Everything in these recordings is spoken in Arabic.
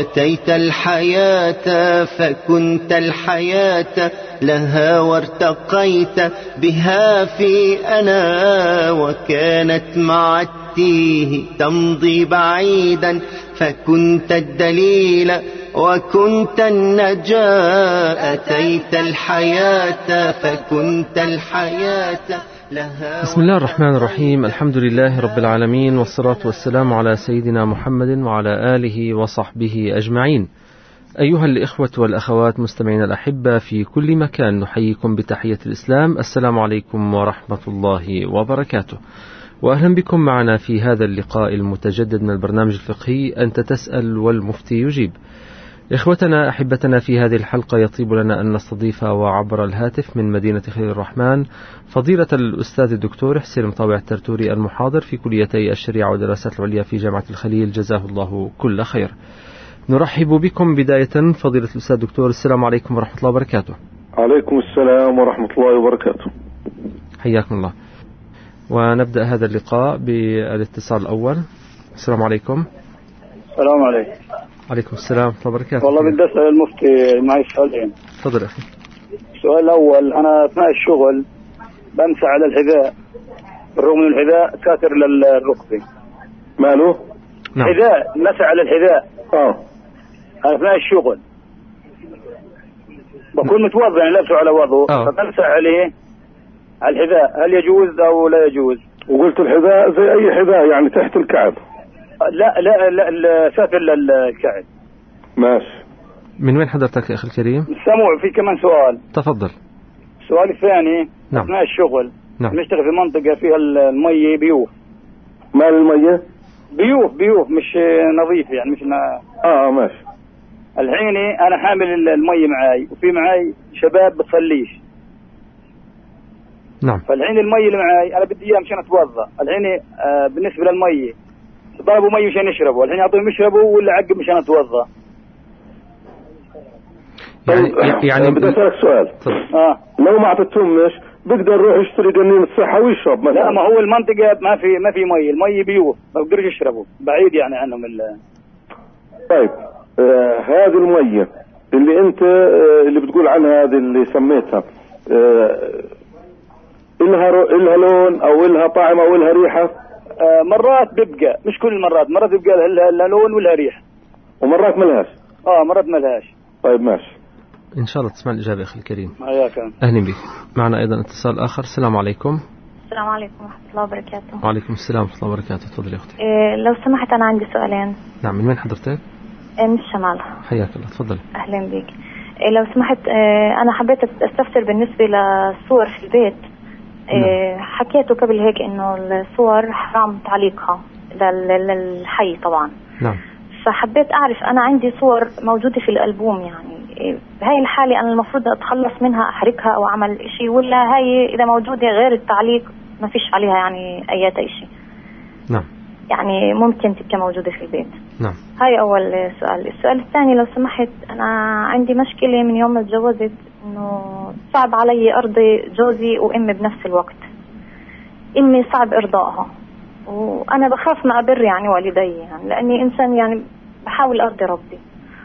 أتيت الحياة فكنت الحياة لها وارتقيت بها في أنا، وكانت مع التيه تمضي بعيدا فكنت الدليل وكنت النجاة. أتيت الحياة فكنت الحياة لها. بسم الله الرحمن الرحيم. الحمد لله رب العالمين، والصلاة والسلام على سيدنا محمد وعلى آله وصحبه أجمعين. أيها الإخوة والأخوات مستمعين الأحبة في كل مكان، نحييكم بتحية الإسلام. السلام عليكم ورحمة الله وبركاته، وأهلا بكم معنا في هذا اللقاء المتجدد من البرنامج الفقهي أنت تسأل والمفتي يجيب. إخوتنا أحبتنا، في هذه الحلقة يطيب لنا أن نستضيف وعبر الهاتف من مدينة خليل الرحمن فضيلة الأستاذ الدكتور حسين مطاوع الترتوري، المحاضر في كليتي الشريعة والدراسات العليا في جامعة الخليل، جزاه الله كل خير. نرحب بكم بداية فضيلة الأستاذ الدكتور. السلام عليكم ورحمة الله وبركاته. عليكم السلام ورحمة الله وبركاته. حياكم الله. ونبدأ هذا اللقاء بالاتصال الأول. السلام عليكم. السلام عليكم. عليكم السلام ورحمة الله وبركاته. والله بدي أسأل المفتي، معي سؤالين. تفضل أخي. السؤال الأول، أنا أثناء الشغل بمسح على الحذاء بالرغم من الحذاء كاتر للركبة. ماله؟ نعم. حذاء مسح على الحذاء أثناء الشغل، بكون متوضع يعني لابسه على وضوء فبمسح عليه على الحذاء، هل يجوز أو لا يجوز؟ وقلت الحذاء زي أي حذاء يعني تحت الكعب؟ لا سافر للكعب. ماشي. من وين حضرتك يا أخي الكريم؟ سموع. في كمان سؤال. تفضل. السؤال الثاني، نعم. أثناء الشغل نشتغل في منطقة فيها المية بيوف. مال المية؟ بيوف مش نظيف يعني مش ماشي. الحين أنا حامل المية معاي وفي معاي شباب بتصليش. نعم. فالحين المية اللي معاي أنا بدي إياه مشان أتوضأ. الحين بالنسبة للمية طلبوا مية مشان يشربوا، الحين أعطيهم يشربوا ولا عقب مشان أتوضأ؟ يعني بدي أسألك سؤال. لو ما أعطيتهمش بقدر يروح يشتري قنين الصحة ويشرب مثلا؟ لا، ما هو المنطقة ما في مية، المية بيوف ما بقدرش يشربوا، بعيد يعني عنهم طيب هذه المية اللي أنت اللي بتقول عنها، هذه اللي سميتها إلها لون أو إلها طعم أو إلها ريحة؟ مرات بيبقى، مش كل المرات، مرات بيبقى لها لون ولها ريحة، ومرات ملهاش. مرات ملهاش. طيب ماشي. إن شاء الله تسمع الإجابة أخي الكريم. حياك. أهلا بك. معنا أيضا اتصال آخر. السلام عليكم. السلام عليكم ورحمة الله وبركاته. وعليكم السلام ورحمة الله وبركاته. تفضلي أختي. لو سمحت أنا عندي سؤالين. نعم. من وين حضرتك؟ من الشمال. حياك الله. تفضلي. أهلا بك. لو سمحت أنا حبيت أستفسر بالنسبة للصور في البيت. حكيته قبل هيك إنه الصور حرام تعليقها للحي طبعا. نعم. فحبيت أعرف، أنا عندي صور موجودة في الألبوم، يعني بهاي الحالة أنا المفروض أتخلص منها، أحرقها أو أعمل إشي، ولا هاي إذا موجودة غير التعليق ما فيش عليها يعني أي إشي؟ نعم. يعني ممكن تبقى موجودة في البيت. نعم. هاي أول سؤال. السؤال الثاني لو سمحت، أنا عندي مشكلة من يوم ما اتجوزت، إنه صعب علي أرضي جوزي وأمي بنفس الوقت. أمي صعب إرضائها وأنا بخاف ما أبر يعني والدي، يعني لأني إنسان يعني بحاول أرضي ربي.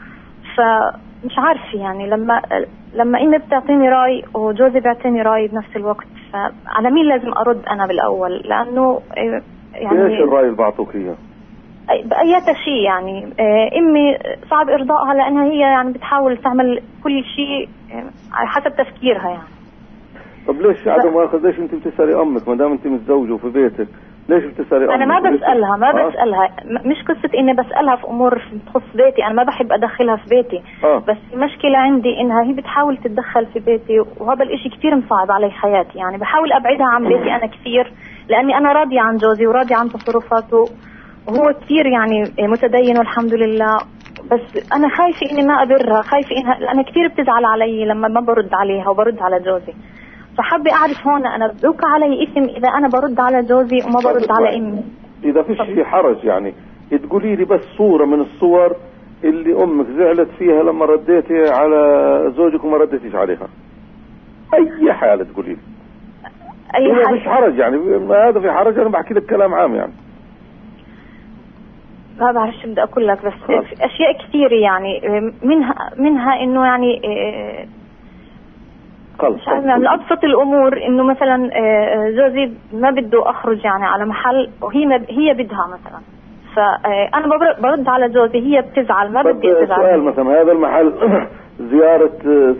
فمش عارفة يعني لما أمي بتعطيني رأي وجوزي بيعطيني رأي بنفس الوقت، فعلى مين لازم أرد أنا بالأول؟ لأنه يعني ايش الرأي اللي بعطوك اياه؟ بأي شيء يعني. أمي صعب إرضائها لأنها هي يعني بتحاول تعمل كل شيء حسب تفكيرها يعني. طب ليش عدم واخذ؟ ليش انت بتسألي امك ما دام انت متزوجة وفي بيتك؟ ليش بتسألي امك؟ انا ما بسألها مش قصة اني بسألها في امور تخص بيتي، انا ما بحب ادخلها في بيتي. بس المشكلة عندي انها هي بتحاول تتدخل في بيتي، وهذا الاشي كتير مصعب علي حياتي. يعني بحاول ابعدها عن بيتي انا كثير، لاني انا راضية عن جوزي وراضية عن تصرفاته، وهو كثير يعني متدين والحمد لله. بس انا خايفة اني ما ابرها، خايفة انها لأنها كثير بتزعل علي لما ما برد عليها وبرد على جوزي. فحابة أعرف هون أنا بوقع علي اسم إذا أنا برد على جوزي وما برد على أمي. إذا فيش في حرج يعني تقولي لي بس صورة من الصور اللي أمك زعلت فيها لما رديتي على زوجك وما رديتيش عليها. أي حالة تقولي لي. أي حالة. فيش حرج يعني، ما هذا في حرج، أنا بحكي لك كلام عام يعني. ما بعرف شو بدي أقول لك، بس أشياء كثيرة يعني منها إنه يعني مش عارفة من أبسط الأمور إنه مثلا جوزي ما بده أخرج يعني على محل وهي بدها مثلا، فأنا برد على جوزي، هي بتزعل ما بدي تزعل. سؤال مثلا هذا المحل زيارة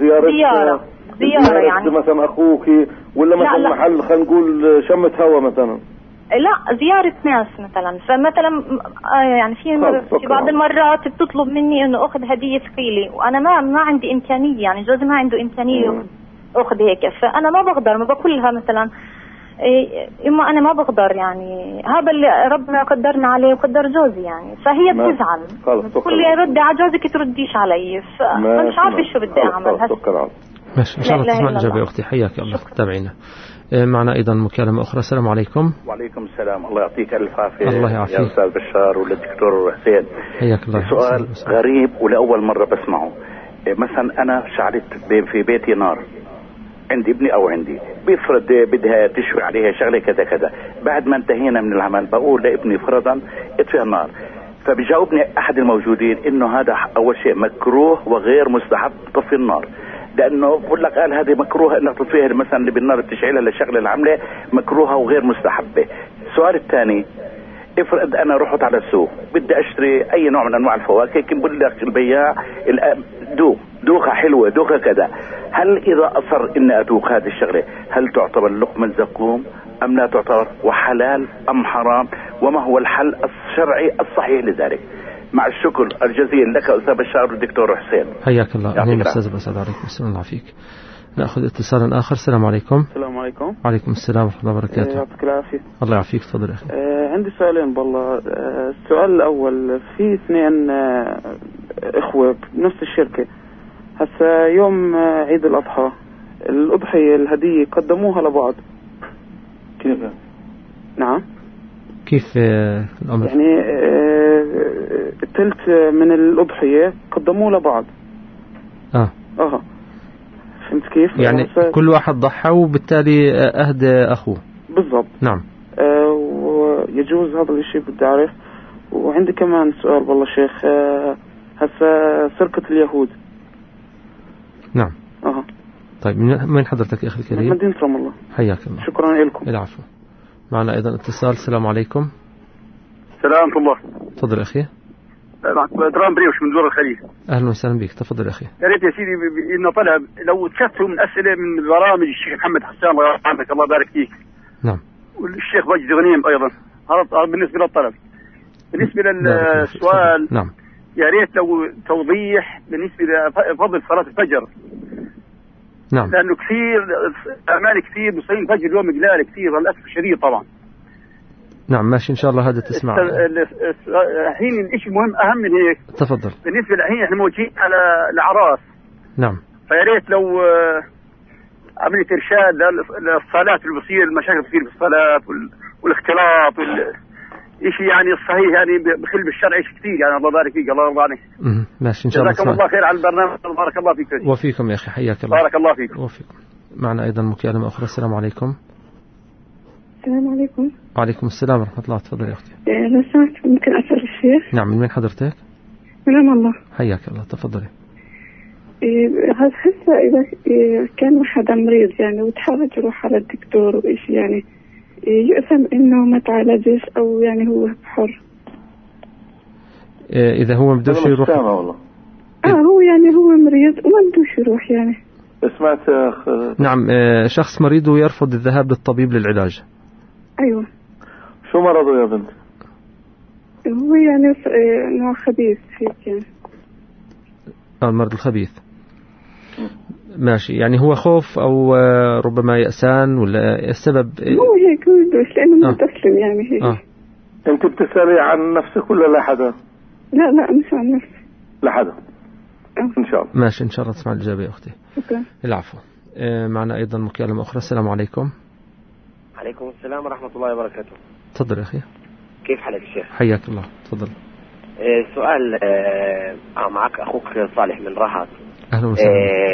يعني مثلا أخوك ولا مثلا لا محل خلينا نقول شمة هوا مثلا؟ لا زيارة ناس مثلا، فمثلا يعني في بعض المرات بتطلب مني إنه أخذ هدية ثقيلة وأنا ما عندي إمكانية، يعني جوزي ما عنده إمكانية أخذ هيك، فأنا ما بقدر، ما بقولها مثلا إما أنا ما بقدر، يعني هذا اللي ربنا قدرنا عليه وقدر جوزي يعني، فهي بتزعل بتقول لي ردي على جوزك ترديش علي، فمش عارفة شو بدي أعمل. ماشي إن شاء الله تسمع الإجابة أختي، حياك الله. تابعينا. معنا أيضا مكالمة أخرى. السلام عليكم. وعليكم السلام. الله يعطيك ألف عافية. الله يعافيك يا أستاذ بشار والدكتور حسين. حياك الله. سؤال غريب ولأول مرة بسمعه. مثلا أنا شعلت في بيتي نار، عندي ابني أو عندي، بيفرض بدها تشوي عليها شغلة كذا كذا، بعد ما انتهينا من العمل بقول لابني فرضا اطفئ النار، فبيجاوبني أحد الموجودين إنه هذا أول شيء مكروه وغير مستحب طفي النار، لأنه بقول لك قال هذه مكروه إنك تطفيها مثلا اللي بالنار بتشعلها للشغلة العملة مكروهة وغير مستحبة. السؤال الثاني، افرض أنا رحت على السوق بدي أشتري أي نوع من أنواع الفواكه، كم بقول لك البياع دوخة حلوة دوخة كذا، هل إذا أصر إني أدوق هذه الشغلة هل تعتبر لقمة زقوم أم لا تعتبر، وحلال أم حرام، وما هو الحل الشرعي الصحيح لذلك؟ مع الشكر الجزيل لك أستاذ بشار والدكتور حسين. حياك الله. أهلا أستاذ بسعد عليكم. السلام عليكم. نأخذ اتصالا آخر. السلام عليكم. السلام عليكم. وعليكم السلام ورحمة الله وبركاته. يعطيك العافية. الله يعافيك. تفضل أخي. عندي سؤالين بالله. السؤال الأول، في اثنين إخوة بنفس الشركة، هسا يوم عيد الأضحى الأضحية الهدية قدموها لبعض. كيف؟ نعم. كيف الأمر؟ يعني الثلث من الأضحية قدموه لبعض. فهمت كيف؟ يعني كل واحد ضحى وبالتالي أهدى أخوه. بالضبط. نعم. ويجوز هذا الشيء بدي أعرف. وعندي كمان سؤال والله شيخ، هسا سرقة اليهود. نعم. طيب من حضرتك أخي الكريم؟ من مدينة رام الله. حياك الله. شكرا لكم. العفو. معنا أيضا اتصال. السلام عليكم. السلام ورحمة الله. تفضل أخي. درام بريوش من دور الخليج. أهلا وسهلا بك. تفضل أخي. يا ريت يا سيدي إنه طلب لو تكثروا من أسئلة من برامج الشيخ محمد حسان الله يرحمك الله يبارك فيك. نعم. والشيخ مجد غنيم أيضا. هذا بالنسبة للطلب. بالنسبة للسؤال. نعم. يا ريت لو توضيح بالنسبة لفضل صلاة الفجر. نعم. لأنه كثير أعمال كثير مصلين الفجر اليوم قلال كثير للأسف الشديد طبعا. نعم ماشي إن شاء الله هذا تسمع. الحين الشيء مهم أهم من هيك. تفضل. بالنسبة الحين إحنا موجهين على الأعراس. نعم. فيا ريت لو عملية إرشاد للصلاة اللي بصير المشاكل بتصير في الصلاة والاختلاط إشي يعني الصحيح يعني بخل بالشرع إشي كثير يعني الله يبارك فيك الله يرضى عليك. ماشي إن شاء الله. جزاكم الله خير على البرنامج. بارك الله فيك. وفيكم يا أخي حياك الله. بارك الله فيك. وفيكم. معنا أيضا مكالمة أخرى. السلام عليكم. السلام عليكم. وعليكم السلام ورحمة الله. تفضل يا أختي. لو سمحت ممكن أسأل الشيخ؟ نعم. من حضرتك؟ من الله. حياك الله. تفضلي. هسه إذا كان واحد مريض يعني وتحرج يروح على الدكتور وإيش يعني يأثم إنه ما تعالجش أو يعني هو حر. إذا هو بدوش يروح. والله. هو يعني هو مريض وما بدوش يروح يعني. سمعت. نعم. شخص مريض ويرفض الذهاب للطبيب للعلاج. أيوة. شو مرضه يا بنت؟ هو يعني نوع خبيث هيك يعني. المرض الخبيث. ماشي. يعني هو خوف أو ربما يأسان ولا السبب؟ هو هيك هو بدوش لأنه متسلم يعني هيك. أنت بتسألي عن نفسك ولا لا حدا؟ لا مش عن نفسي. لا حدا. إن شاء الله. ماشي إن شاء الله تسمع الإجابة يا أختي. شكرا. العفو. معنا أيضا مكالمة أخرى. السلام عليكم. عليكم السلام ورحمة الله وبركاته. تفضل يا أخي. كيف حالك الشيخ؟ حياك الله. تفضل. سؤال معك أخوك صالح من رهط. أهلا وسهلا.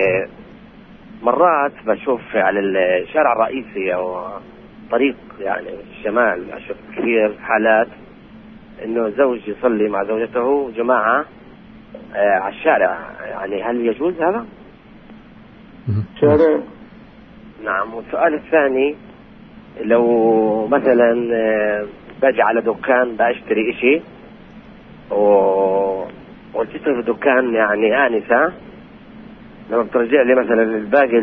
مرات بشوف على الشارع الرئيسي أو طريق يعني الشمال أشوف كثير حالات انه زوج يصلي مع زوجته جماعة على الشارع، يعني هل يجوز هذا؟ شارع. نعم. والسؤال الثاني، لو مثلا باجي على دكان باشتري اشي وتشتري في دكان يعني آنسة، لما بترجع لي مثلا الباقي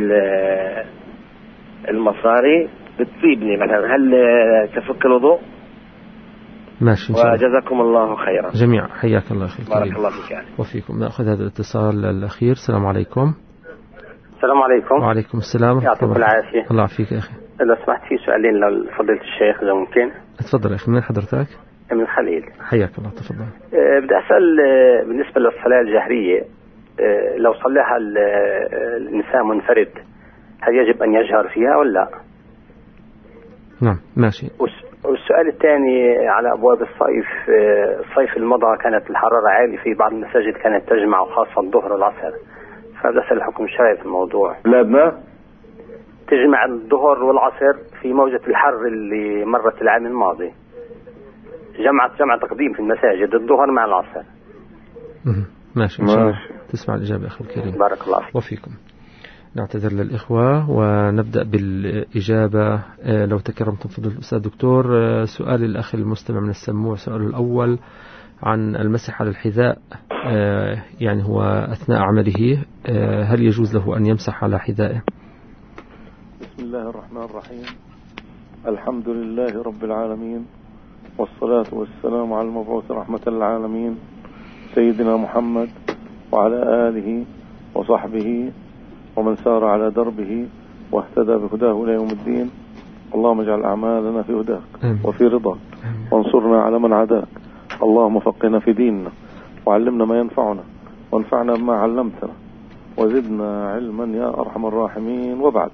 المصاري بتصيبني مثلا، هل تفك الوضوء؟ ماشي إن شاء الله. وجزاكم الله خيرا جميعا، حياك الله أخي الكريم. بارك الله فيك وفيكم. نأخذ هذا الاتصال الأخير. السلام عليكم. السلام عليكم. وعليكم السلام. يعطيكم العافية. الله يعافيك يا أخي. لو سمحت في سؤالين لفضيلة الشيخ إذا ممكن. تفضل يا أخي. من حضرتك؟ من خليل. حياك الله. تفضل. بدي أسأل بالنسبة للصلاة الجهرية، لو صلىها الإنسان منفرد هل يجب أن يجهر فيها ولا لا؟ نعم ماشي. والسؤال الثاني على أبواب الصيف، الصيف المضى كانت الحرارة عالية في بعض المساجد، كانت تجمع خاصة الظهر والعصر، فبدي أسأل الحكم الشرعي في الموضوع. بلادنا تجمع الظهر والعصر في موجة الحر اللي مرت العام الماضي، جمع تقديم في المساجد الظهر مع العصر. ماشي إن شاء الله. تسمع الإجابة أخي الكريم. بارك الله فيك. وفيكم. نعتذر للإخوة ونبدأ بالإجابة. لو تكرمتم فضيلة الأستاذ دكتور، سؤال الأخ المستمع من السموع، سؤاله الأول عن المسح على الحذاء، يعني هو أثناء عمله هل يجوز له أن يمسح على حذائه؟ بسم الله الرحمن الرحيم. الحمد لله رب العالمين، والصلاة والسلام على المبعوث رحمة للعالمين سيدنا محمد وعلى آله وصحبه ومن سار على دربه واهتدى بهداه إلى يوم الدين. اللهم اجعل أعمالنا في هداك وفي رضاك، وانصرنا على من عداك. اللهم فقنا في ديننا، وعلمنا ما ينفعنا، وانفعنا بما علمتنا، وزدنا علما يا أرحم الراحمين. وبعد،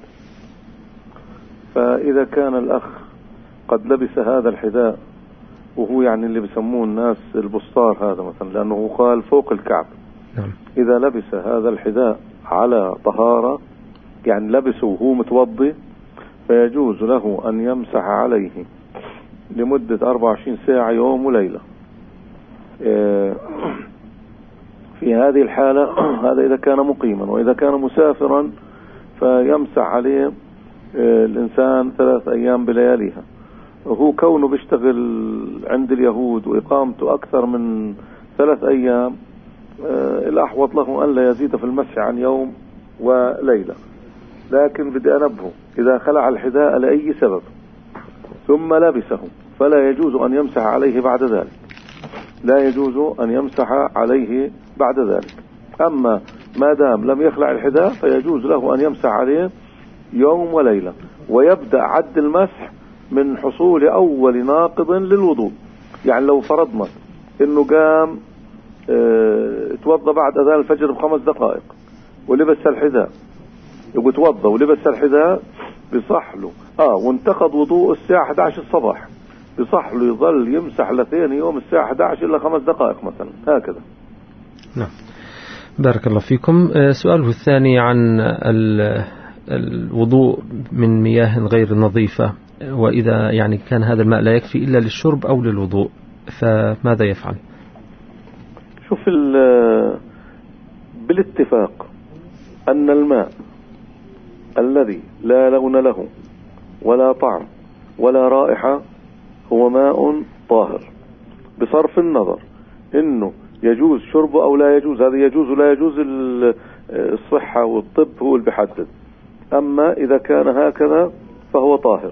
فإذا كان الأخ قد لبس هذا الحذاء، وهو يعني اللي بيسموه الناس البسطار هذا مثلا، لأنه قال فوق الكعب، إذا لبس هذا الحذاء على طهارة، يعني لبسه وهو متوضي، فيجوز له أن يمسح عليه لمدة 24 ساعة يوم وليلة. في هذه الحالة هذا إذا كان مقيما، وإذا كان مسافرا فيمسح عليه الإنسان 3 أيام بلياليها. هو كونه بيشتغل عند اليهود وإقامته أكثر من 3 أيام، الأحوط له أن لا يزيد في المسح عن يوم وليلة. لكن بدي أنبهه، إذا خلع الحذاء لأي سبب ثم لبسه فلا يجوز أن يمسح عليه بعد ذلك، لا يجوز أن يمسح عليه بعد ذلك. أما ما دام لم يخلع الحذاء فيجوز له أن يمسح عليه يوم وليلة، ويبدأ عد المسح من حصول أول ناقض للوضوء. يعني لو فرضنا إنه قام توضى بعد أذان الفجر ب5 دقائق ولبس الحذاء، يبقى توضى ولبس الحذاء، بصح له وانتقض وضوء الساعة 11 الصباح، بصح له يظل يمسح لثاني يوم الساعة 11 إلا 5 دقائق مثلا، هكذا. نعم بارك الله فيكم. سؤاله الثاني عن الوضوء من مياه غير نظيفة، وإذا يعني كان هذا الماء لا يكفي إلا للشرب أو للوضوء، فماذا يفعل؟ شوف، بالاتفاق أن الماء الذي لا لون له ولا طعم ولا رائحة هو ماء طاهر، بصرف النظر إنه يجوز شربه أو لا يجوز. هذا يجوز ولا يجوز الصحة والطب هو اللي بيحدد. أما إذا كان هكذا فهو طاهر.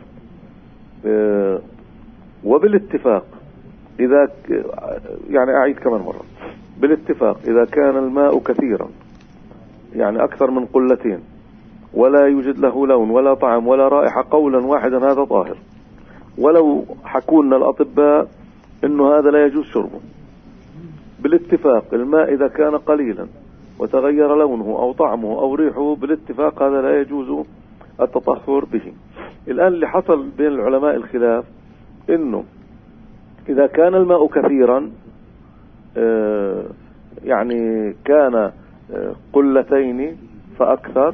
وبالاتفاق إذا يعني أعيد كمان مرة، بالاتفاق إذا كان الماء كثيرا، يعني أكثر من قلتين، ولا يوجد له لون ولا طعم ولا رائحة، قولا واحدا هذا طاهر. ولو حكونا الأطباء إنه هذا لا يجوز شربه. بالاتفاق الماء إذا كان قليلا وتغير لونه أو طعمه أو ريحه، بالاتفاق هذا لا يجوز التطهر به. الآن اللي حصل بين العلماء الخلاف إنه إذا كان الماء كثيرا، يعني كان قلتين فأكثر،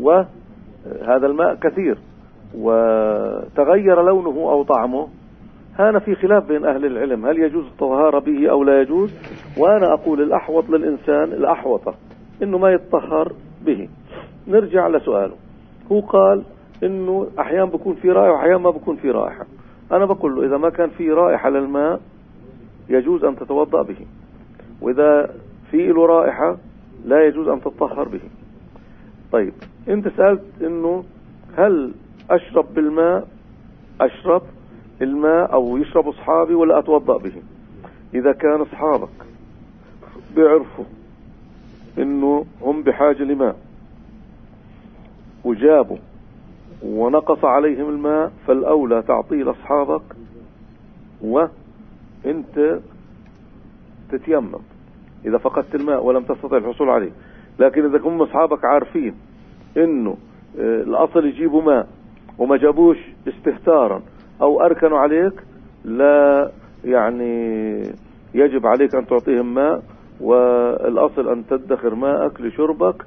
وهذا الماء كثير وتغير لونه أو طعمه، هنا في خلاف بين أهل العلم هل يجوز الطهارة به أو لا يجوز. وأنا أقول الأحوط للإنسان الأحوطة إنه ما يتطهر به. نرجع لسؤاله، هو قال إنه أحيانا بكون في رائحة وأحيانا ما بكون في رائحة. أنا بقول له إذا ما كان في رائحة للماء يجوز أن تتوضأ به، وإذا في له رائحة لا يجوز أن تتطهر به. طيب أنت سألت إنه هل أشرب بالماء، أشرب الماء أو يشرب أصحابي ولا أتوضأ به؟ إذا كان أصحابك بيعرفوا إنه هم بحاجة لماء وجابوا ونقص عليهم الماء فالأولى تعطيه لأصحابك وإنت تتيمم إذا فقدت الماء ولم تستطع الحصول عليه. لكن إذا كنتم أصحابك عارفين إنه الأصل يجيبوا ماء وما جابوش استهتارا أو أركنوا عليك، لا يعني يجب عليك أن تعطيهم ماء، والأصل أن تدخر ماءك لشربك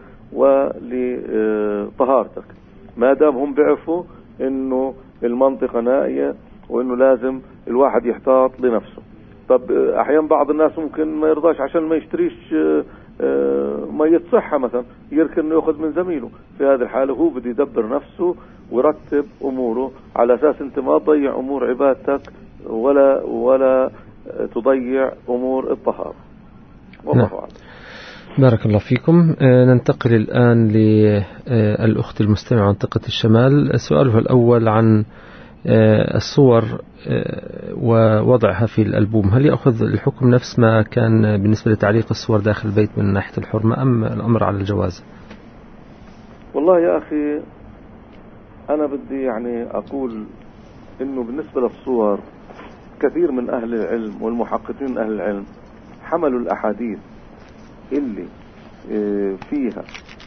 ولطهارتك ما دام هم بيعرفوا إنه المنطقة نائية وإنه لازم الواحد يحتاط لنفسه. طب أحيانا بعض الناس ممكن ما يرضاش عشان ما يشتريش مية صحة مثلا، يركن إنه يأخذ من زميله. في هذه الحالة هو بده يدبر نفسه ويرتب أموره على أساس أنت ما تضيع أمور عبادتك ولا تضيع أمور الطهارة. والله أعلم. بارك الله فيكم. ننتقل الآن للأخت المستمعة عن منطقة الشمال. سؤاله الأول عن الصور ووضعها في الألبوم، هل يأخذ الحكم نفس ما كان بالنسبة لتعليق الصور داخل البيت من ناحية الحرمة أم الأمر على الجواز؟ والله يا أخي أنا بدي يعني أقول إنه بالنسبة للصور كثير من أهل العلم والمحققين أهل العلم حملوا الأحاديث اللي فيها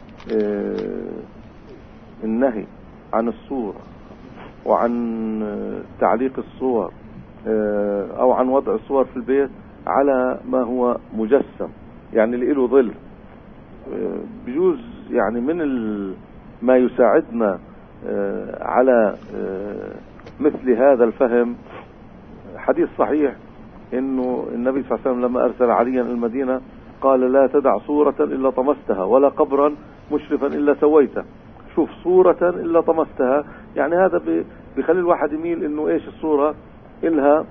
النهي عن الصورة وعن تعليق الصور أو عن وضع الصور في البيت على ما هو مجسم، يعني اللي له ظل. بجوز يعني من ما يساعدنا على مثل هذا الفهم حديث صحيح إنه النبي صلى الله عليه وسلم لما أرسل عليا المدينة قال لا تدع صورة إلا طمستها ولا قبرا مشرفا إلا سويته. شوف، صورة إلا طمستها، يعني هذا بيخلي الواحد يميل إنه إيش الصورة إلها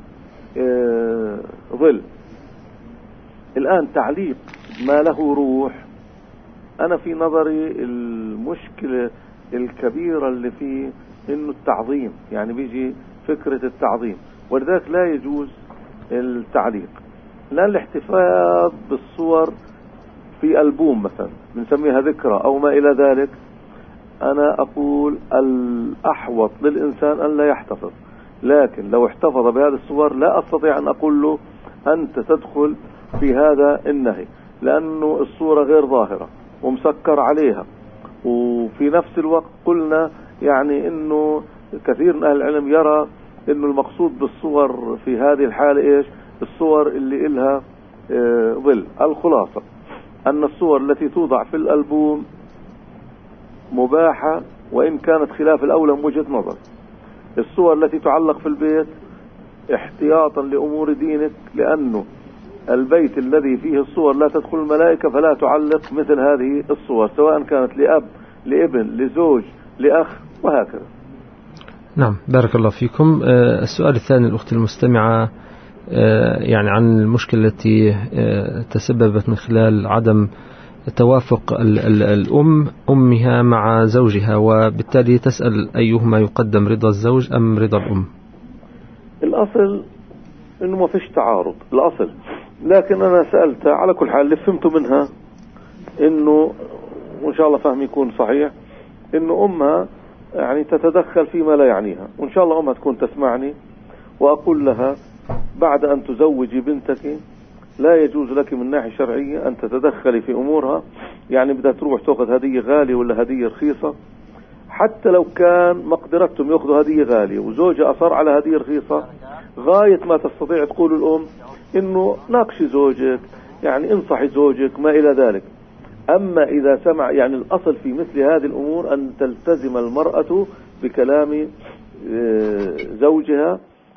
ظل. الآن تعليق ما له روح، أنا في نظري المشكلة الكبيرة اللي فيه إنه التعظيم، يعني بيجي فكرة التعظيم، ولذلك لا يجوز التعليق. لا الاحتفاظ بالصور في ألبوم مثلا بنسميها ذكرى أو ما إلى ذلك، أنا أقول الأحوط للإنسان أن لا يحتفظ. لكن لو احتفظ بهذه الصور لا أستطيع أن أقول له أنت تدخل في هذا النهي، لأنه الصورة غير ظاهرة ومسكر عليها. وفي نفس الوقت قلنا يعني إنه كثير من أهل العلم يرى إنه المقصود بالصور في هذه الحالة إيش؟ الصور اللي إلها ظل. الخلاصة أن الصور التي توضع في الألبوم مباحة وإن كانت خلاف الأولى من وجهة نظر. الصور التي تعلق في البيت احتياطا لأمور دينك، لأنه البيت الذي فيه الصور لا تدخل الملائكة، فلا تعلق مثل هذه الصور سواء كانت لأب لابن لزوج لأخ وهكذا. نعم، بارك الله فيكم. السؤال الثاني الأخت المستمعة يعني عن المشكلة التي تسببت من خلال عدم توافق أمها مع زوجها، وبالتالي تسأل أيهما يقدم، رضا الزوج أم رضا الأم؟ الأصل إنه ما فيش تعارض الأصل، لكن أنا سألتها على كل حال اللي فهمته منها إنه وإن شاء الله فهم يكون صحيح، إنه أمها يعني تتدخل فيما لا يعنيها، وإن شاء الله أمها تكون تسمعني. وأقول لها بعد أن تزوجي بنتك لا يجوز لك من ناحية شرعية أن تتدخلي في أمورها. يعني بدها تروح تأخذ هدية غالية ولا هدية رخيصة، حتى لو كان مقدرتهم يأخذوا هدية غالية وزوجها أصر على هدية رخيصة، غاية ما تستطيع تقول الأم إنه ناقشي زوجك، يعني انصحي زوجك ما إلى ذلك. أما إذا سمع، يعني الأصل في مثل هذه الأمور أن تلتزم المرأة بكلام زوجها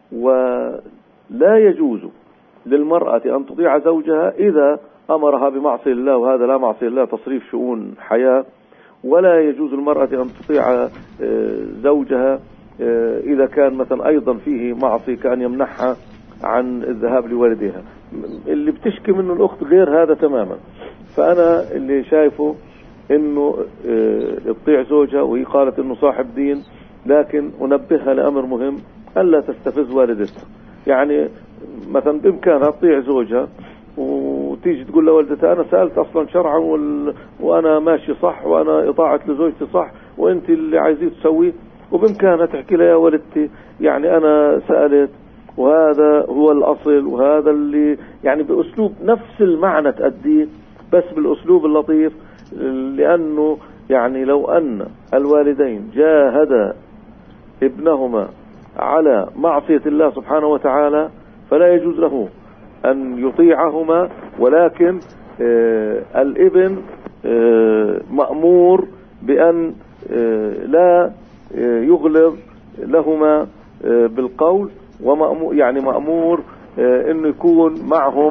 ولا يجوز للمرأة أن تطيع زوجها إذا أمرها بمعصية الله، وهذا لا معصية الله، تصريف شؤون حياة. ولا يجوز المرأة أن تطيع زوجها إذا كان مثلا أيضا فيه معصية، كأن يمنحها عن الذهاب لوالديها. اللي بتشكي منه الأخت غير هذا تماما. فأنا اللي شايفه إنه تطيع زوجها، وهي قالت إنه صاحب دين، لكن أنبهها لأمر مهم، ألا تستفز والدتها. يعني مثلا بإمكانها تطيع زوجها وتيجي تقول لوالدتها أنا سألت أصلا شرعا وأنا ماشي صح، وأنا إطاعة لزوجتي صح، وأنت اللي عايزين تسويه. وبإمكانها تحكي لها يا والدتي يعني أنا سألت وهذا هو الأصل، وهذا اللي يعني بأسلوب نفس المعنى تأديه، بس بالأسلوب اللطيف. لأنه يعني لو أن الوالدين جاهدا ابنهما على معصية الله سبحانه وتعالى فلا يجوز له أن يطيعهما، ولكن الابن مأمور بأن لا يغلظ لهما بالقول، ومأمور يعني مأمور انه يكون معهم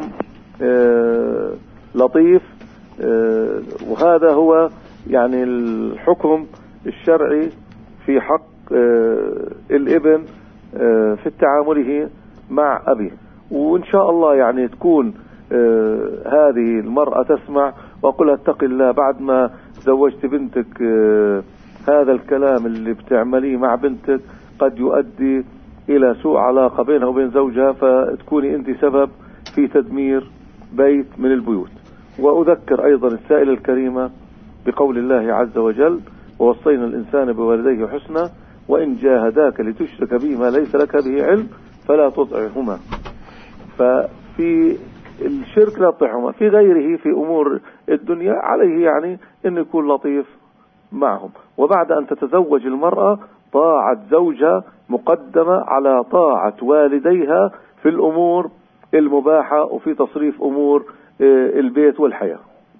لطيف. وهذا هو يعني الحكم الشرعي في حق الابن في تعامله مع أبيه. وإن شاء الله يعني تكون هذه المرأة تسمع، وأقولها اتق الله بعد ما زوجت بنتك، هذا الكلام اللي بتعمليه مع بنتك قد يؤدي إلى سوء علاقة بينها وبين زوجها، فتكوني أنت سبب في تدمير بيت من البيوت. وأذكر أيضا السائلة الكريمة بقول الله عز وجل: ووصينا الإنسان بوالديه حسنا وإن جاهداك لتشرك به ما ليس لك به علم فلا تطعهما. ففي الشرك لا تطعهما، في غيره في أمور الدنيا عليه يعني أن يكون لطيف معهم. وبعد أن تتزوج المرأة طاعة زوجها مقدمة على طاعة والديها في الأمور المباحة وفي تصريف أمور البيت والحياة.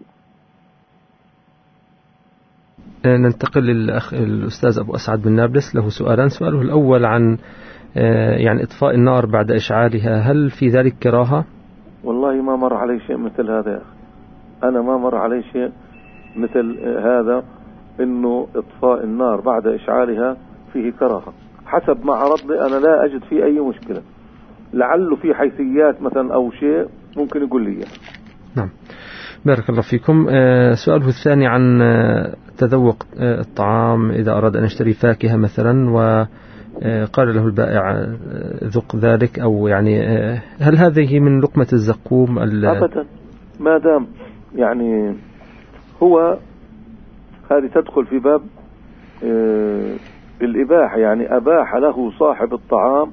ننتقل للأخ الأستاذ أبو أسعد بن نابلس، له سؤالان. سؤاله الأول عن يعني إطفاء النار بعد إشعالها، هل في ذلك كراهة؟ والله ما مر علي شيء مثل هذا يا أخي، أنا ما مر علي شيء مثل هذا، إنه إطفاء النار بعد إشعالها فيه كراهة. حسب ما عرض لي أنا لا أجد فيه أي مشكلة، لعله في حيثيات مثلا أو شيء ممكن يقول لي. نعم، بارك الله فيكم. سؤاله الثاني عن تذوق الطعام إذا أراد أن يشتري فاكهة مثلا وقال له البائع ذق ذلك، أو يعني هل هذه من لقمة الزقوم؟ أبدا، ما دام يعني هو هذه تدخل في باب الإباحة، يعني أباح له صاحب الطعام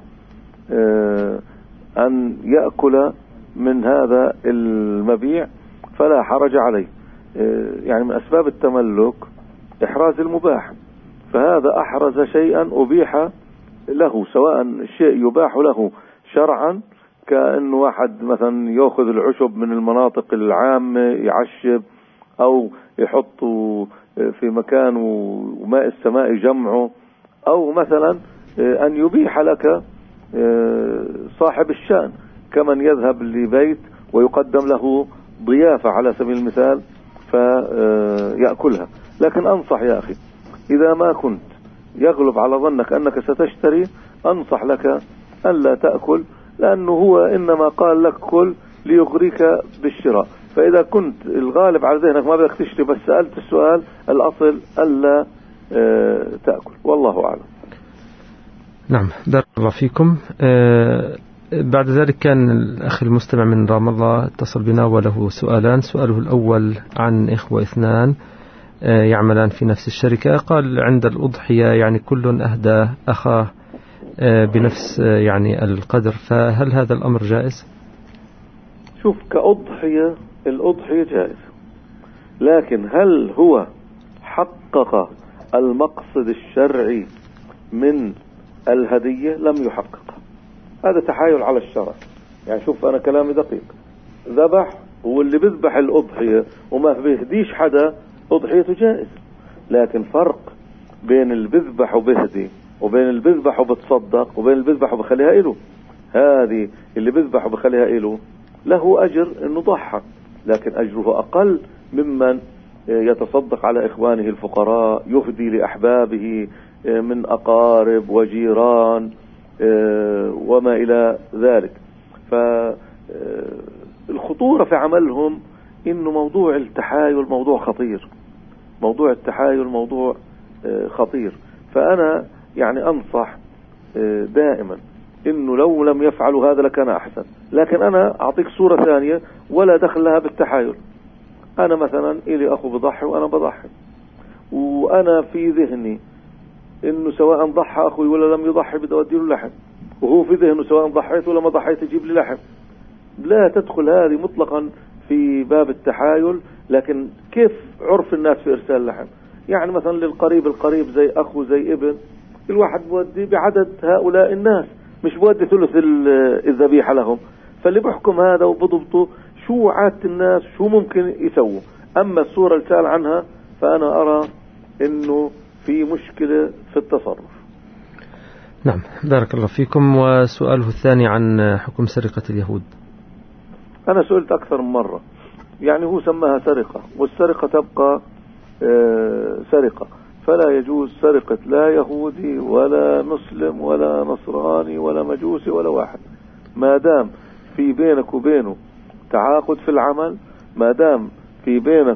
أن يأكل من هذا المبيع فلا حرج عليه. يعني من أسباب التملك إحراز المباح، فهذا أحرز شيئا أبيح له، سواء الشيء يباح له شرعا، كأنه واحد مثلا يأخذ العشب من المناطق العامة يعشب، أو يحطه في مكان وماء السماء جمعه، أو مثلا أن يبيح لك صاحب الشأن كمن يذهب لبيت ويقدم له ضيافة على سبيل المثال فيأكلها. لكن أنصح يا أخي إذا ما كنت يغلب على ظنك أنك ستشتري، أنصح لك ألا تأكل، لأنه هو إنما قال لك كل ليغريك بالشراء. فإذا كنت الغالب على ذهنك ما بدك تشتري بس سألت السؤال، الأصل ألا تأكل، والله أعلم. نعم، بارك الله فيكم. بعد ذلك كان الأخ المستمع من رام الله اتصل بنا وله سؤالان. سؤاله الأول عن إخوة اثنان يعملان في نفس الشركة، قال عند الأضحية يعني كل أهدى أخاه بنفس يعني القدر، فهل هذا الأمر جائز؟ شوف، كأضحية الأضحية جائز، لكن هل هو حقق المقصد الشرعي من الهدية؟ لم يحقق. هذا تحايل على الشرع. يعني شوف أنا كلامي دقيق، ذبح واللي بذبح الأضحية وما بيهديش حدا أضحيته جائز، لكن فرق بين اللي بذبح وبهدي وبين اللي بذبح وبتصدق وبين اللي بذبح وبخليها إله. هذه اللي بذبح وبخليها إله له أجر إنه ضحى، لكن أجره أقل ممن يتصدق على إخوانه الفقراء، يهدي لأحبابه من أقارب وجيران وما إلى ذلك. فالخطورة في عملهم إنه موضوع التحايل موضوع خطير، موضوع التحايل موضوع خطير. فأنا يعني أنصح دائما إنه لو لم يفعلوا هذا لكان أحسن. لكن أنا أعطيك صورة ثانية ولا دخل لها بالتحايل. أنا مثلا إلي أخو بضحي وأنا بضحي، وأنا في ذهني إنه سواء ضحى أخوي ولا لم يضحي بدي أودي له لحم، وهو في ذهنه سواء ضحيت ولا ما ضحيت يجيب لي لحم. لا تدخل هذه مطلقا في باب التحايل. لكن كيف عرف الناس في إرسال اللحم؟ يعني مثلا للقريب القريب زي أخو زي ابن، الواحد بودي بعدد هؤلاء الناس، مش بودي ثلث الذبيحة لهم. فاللي بحكم هذا وبضبطه شو عادة الناس شو ممكن يسووا. أما الصورة اللي سأل عنها فأنا أرى إنه في مشكلة في التصرف. نعم، بارك الله فيكم. وسؤاله الثاني عن حكم سرقة اليهود. أنا سئلت أكثر من مرة، يعني هو سماها سرقة، والسرقة تبقى سرقة، فلا يجوز سرقة لا يهودي ولا مسلم ولا نصراني ولا مجوسي ولا واحد، ما دام في بينك وبينه تعاقد في العمل، ما دام في بينك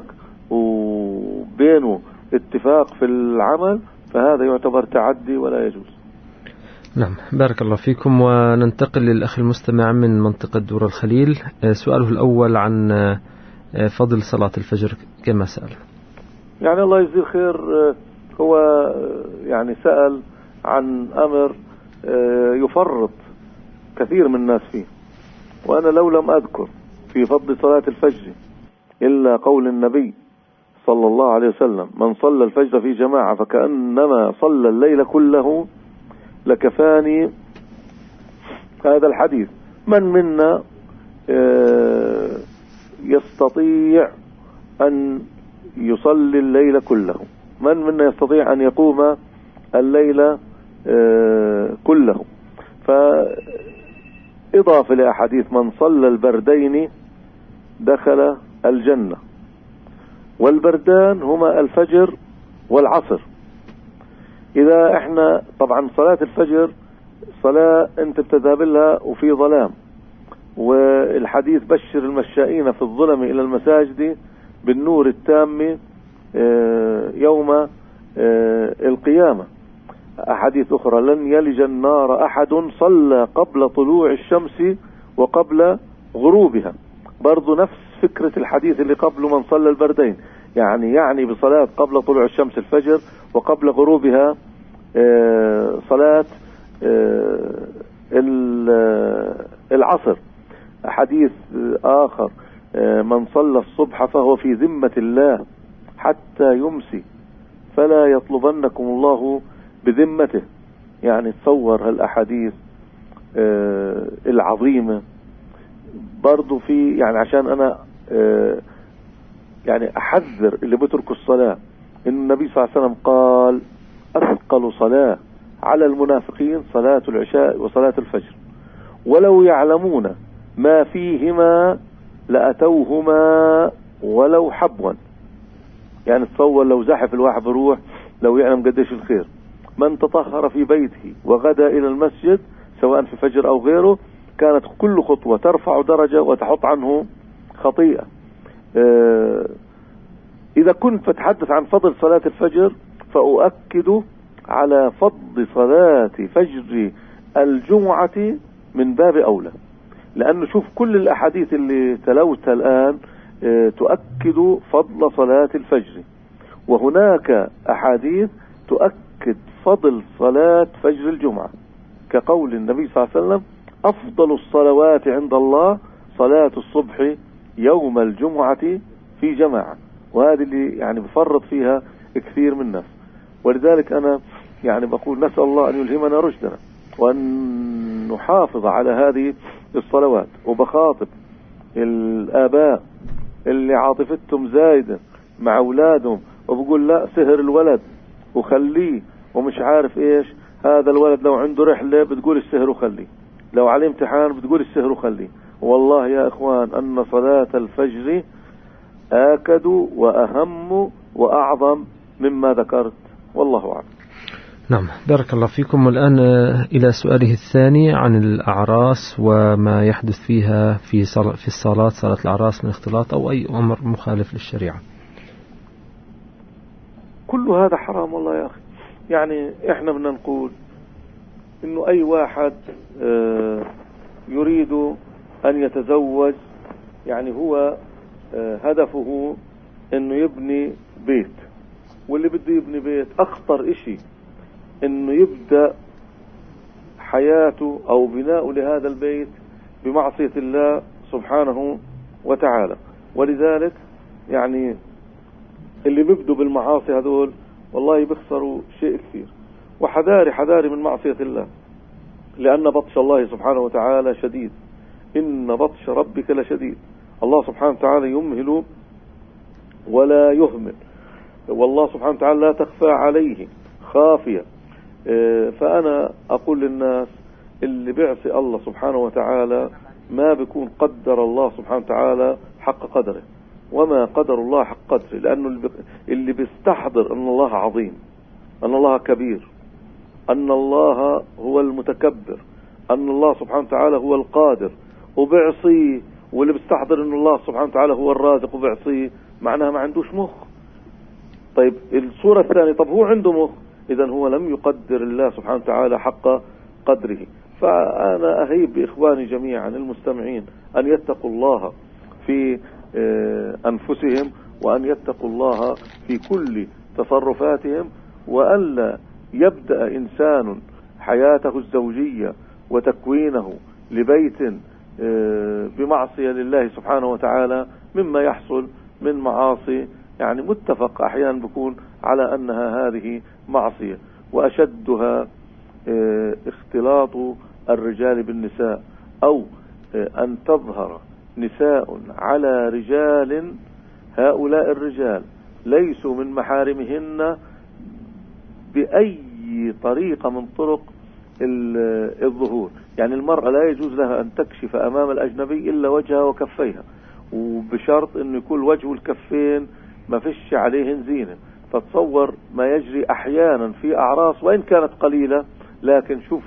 وبينه اتفاق في العمل، فهذا يعتبر تعدي ولا يجوز. نعم، بارك الله فيكم. وننتقل للأخ المستمع من منطقة دور الخليل. سؤاله الأول عن فضل صلاة الفجر كما سأل. يعني الله يجزيه خير، هو يعني سأل عن أمر يفرط كثير من الناس فيه، وأنا لو لم أذكر في فضل صلاة الفجر إلا قول النبي صلى الله عليه وسلم: من صلى الفجر في جماعة فكأنما صلى الليل كله، لكفاني هذا الحديث. من منا يستطيع أن يصلي الليل كله؟ من منا يستطيع أن يقوم الليل كله؟ فإضافة لأحاديث من صلى البردين دخل الجنة، والبردان هما الفجر والعصر. إذا احنا طبعا صلاة الفجر صلاة انت بتذهب لها وفي ظلام، والحديث بشر المشائين في الظلم إلى المساجد بالنور التام يوم القيامة. أحاديث أخرى: لن يلج النار أحد صلى قبل طلوع الشمس وقبل غروبها. برضو نفس فكرة الحديث اللي قبله: من صلى البردين، يعني بصلاة قبل طلوع الشمس الفجر وقبل غروبها صلاة العصر. حديث آخر: من صلى الصبح فهو في ذمة الله حتى يمسي فلا يطلبنكم الله بذمته. يعني تصور هالأحاديث العظيمة. برضو في يعني عشان أنا يعني أحذر اللي بتركوا الصلاة، إن النبي صلى الله عليه وسلم قال: أثقل صلاة على المنافقين صلاة العشاء وصلاة الفجر، ولو يعلمون ما فيهما لأتوهما ولو حبوا. يعني تصور لو زحف الواحد بروح لو يعلم قديش الخير. من تطهر في بيته وغدا إلى المسجد سواء في فجر أو غيره كانت كل خطوة ترفع درجة وتحط عنه خطيئة. إذا كنت بتحدث عن فضل صلاة الفجر فأؤكد على فضل صلاة فجر الجمعة من باب أولى، لأنه شوف كل الأحاديث اللي تلوتها الآن تؤكد فضل صلاة الفجر، وهناك أحاديث تؤكد فضل صلاة فجر الجمعة، كقول النبي صلى الله عليه وسلم: أفضل الصلوات عند الله صلاة الصبح يوم الجمعة في جماعة. وهذه اللي يعني بفرط فيها كثير من الناس. ولذلك أنا يعني بقول نسأل الله أن يلهمنا رشدنا وأن نحافظ على هذه الصلوات. وبخاطب الآباء اللي عاطفتهم زايدة مع أولادهم وبقول لا سهر الولد وخليه ومش عارف إيش، هذا الولد لو عنده رحلة بتقول السهر وخليه. لو عليه امتحان بتقول السهر وخليه. والله يا إخوان أن صلاة الفجر آكد وأهم وأعظم مما ذكرت، والله أعلم. نعم، بارك الله فيكم. والآن إلى سؤاله الثاني عن الأعراس وما يحدث فيها في الصلاة، صلاة الأعراس من اختلاط أو أي أمر مخالف للشريعة. كل هذا حرام والله يا أخي. يعني إحنا بدنا نقول إنه أي واحد يريد أن يتزوج، يعني هو هدفه إنه يبني بيت، واللي بده يبني بيت أخطر إشي إنه يبدأ حياته أو بناءه لهذا البيت بمعصية الله سبحانه وتعالى. ولذلك يعني اللي بيبدوا بالمعاصي هذول والله بيخسروا شيء كثير. وحذاري من معصية الله، لأن بطش الله سبحانه وتعالى شديد. إن بطش ربك لشديد. الله سبحانه وتعالى يمهل ولا يهمل، والله سبحانه وتعالى لا تخفى عليه خافية. فأنا أقول للناس اللي بيعصي الله سبحانه وتعالى ما بيكون قدر الله سبحانه وتعالى حق قدره، وما قدر الله حق قدره، لأنه اللي بيستحضر أن الله عظيم، أن الله كبير، أن الله هو المتكبر، أن الله سبحانه وتعالى هو القادر وبيعصيه، واللي بيستحضر أن الله سبحانه وتعالى هو الرازق وبيعصيه، معناها ما عندوش مخ. طيب الصورة الثانية، طب هو عنده مخ، إذن هو لم يقدر الله سبحانه وتعالى حق قدره. فأنا أهيب بإخواني جميعا المستمعين أن يتقوا الله في أنفسهم، وأن يتقوا الله في كل تصرفاتهم، وألا يبدأ إنسان حياته الزوجية وتكوينه لبيت بمعصية لله سبحانه وتعالى، مما يحصل من معاصي يعني متفق أحيانا بكون على أنها هذه معصية. وأشدها اختلاط الرجال بالنساء، أو أن تظهر نساء على رجال، هؤلاء الرجال ليسوا من محارمهن بأي طريقة من طرق الظهور. يعني المرأة لا يجوز لها أن تكشف أمام الأجنبي إلا وجهها وكفيها، وبشرط أن يكون الوجه والكفين ما فيش عليهن زينة. فتصور ما يجري أحيانا في أعراس وإن كانت قليلة، لكن شوف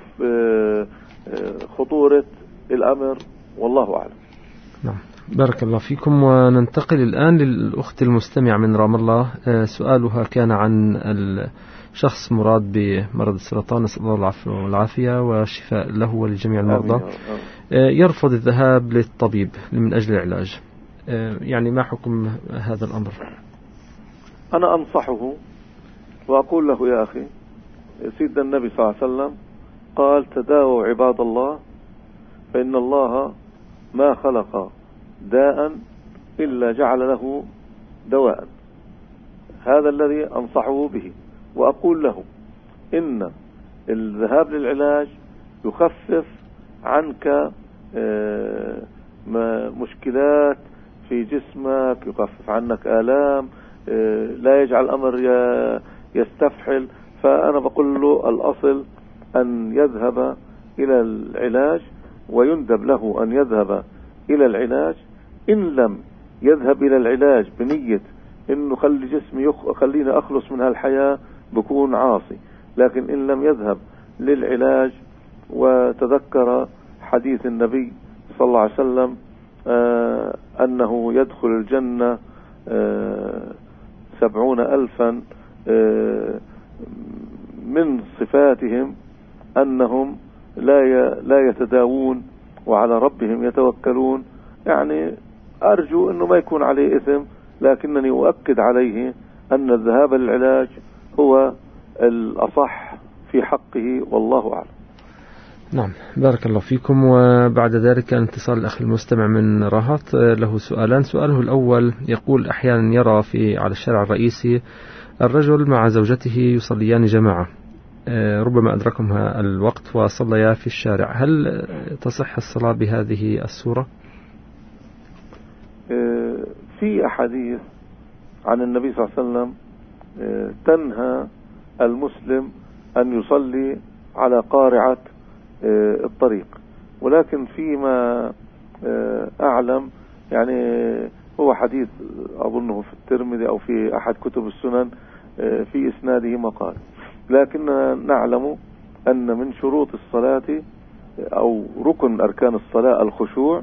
خطورة الأمر، والله أعلم. نعم، بارك الله فيكم. وننتقل الآن للأخت المستمع من رام الله. سؤالها كان عن الشخص مراد بمرض السرطان، نسأل الله العفو والعافية والشفاء له ولجميع المرضى. يرفض الذهاب للطبيب من أجل العلاج، يعني ما حكم هذا الأمر؟ أنا أنصحه وأقول له يا أخي، سيدنا النبي صلى الله عليه وسلم قال: تداووا عباد الله فإن الله ما خلق داء إلا جعل له دواء. هذا الذي أنصحه به. وأقول له إن الذهاب للعلاج يخفف عنك مشكلات في جسمك، يخفف عنك آلام، لا يجعل الأمر يستفحل. فأنا بقول له الأصل أن يذهب إلى العلاج، ويندب له أن يذهب إلى العلاج. إن لم يذهب إلى العلاج بنية إنه خلي جسمي خليني أخلص من هالحياة، بكون عاصي. لكن إن لم يذهب للعلاج وتذكر حديث النبي صلى الله عليه وسلم أنه يدخل الجنة 70,000 من صفاتهم أنهم لا يتداوون وعلى ربهم يتوكلون. يعني أرجو أنه ما يكون عليه إثم، لكنني أؤكد عليه أن الذهاب للعلاج هو الأصح في حقه، والله أعلم. نعم، بارك الله فيكم. وبعد ذلك اتصال الأخ المستمع من رهط، له سؤالان. سؤاله الأول يقول: أحيانا يرى على الشارع الرئيسي الرجل مع زوجته يصليان جماعة، ربما أدركهما الوقت وصليا في الشارع، هل تصح الصلاة بهذه الصورة؟ في أحاديث عن النبي صلى الله عليه وسلم تنهى المسلم أن يصلي على قارعة الطريق، ولكن فيما أعلم يعني هو حديث أظنه في الترمذي أو في أحد كتب السنن في إسناده مقال، لكن نعلم أن من شروط الصلاة أو ركن أركان الصلاة الخشوع،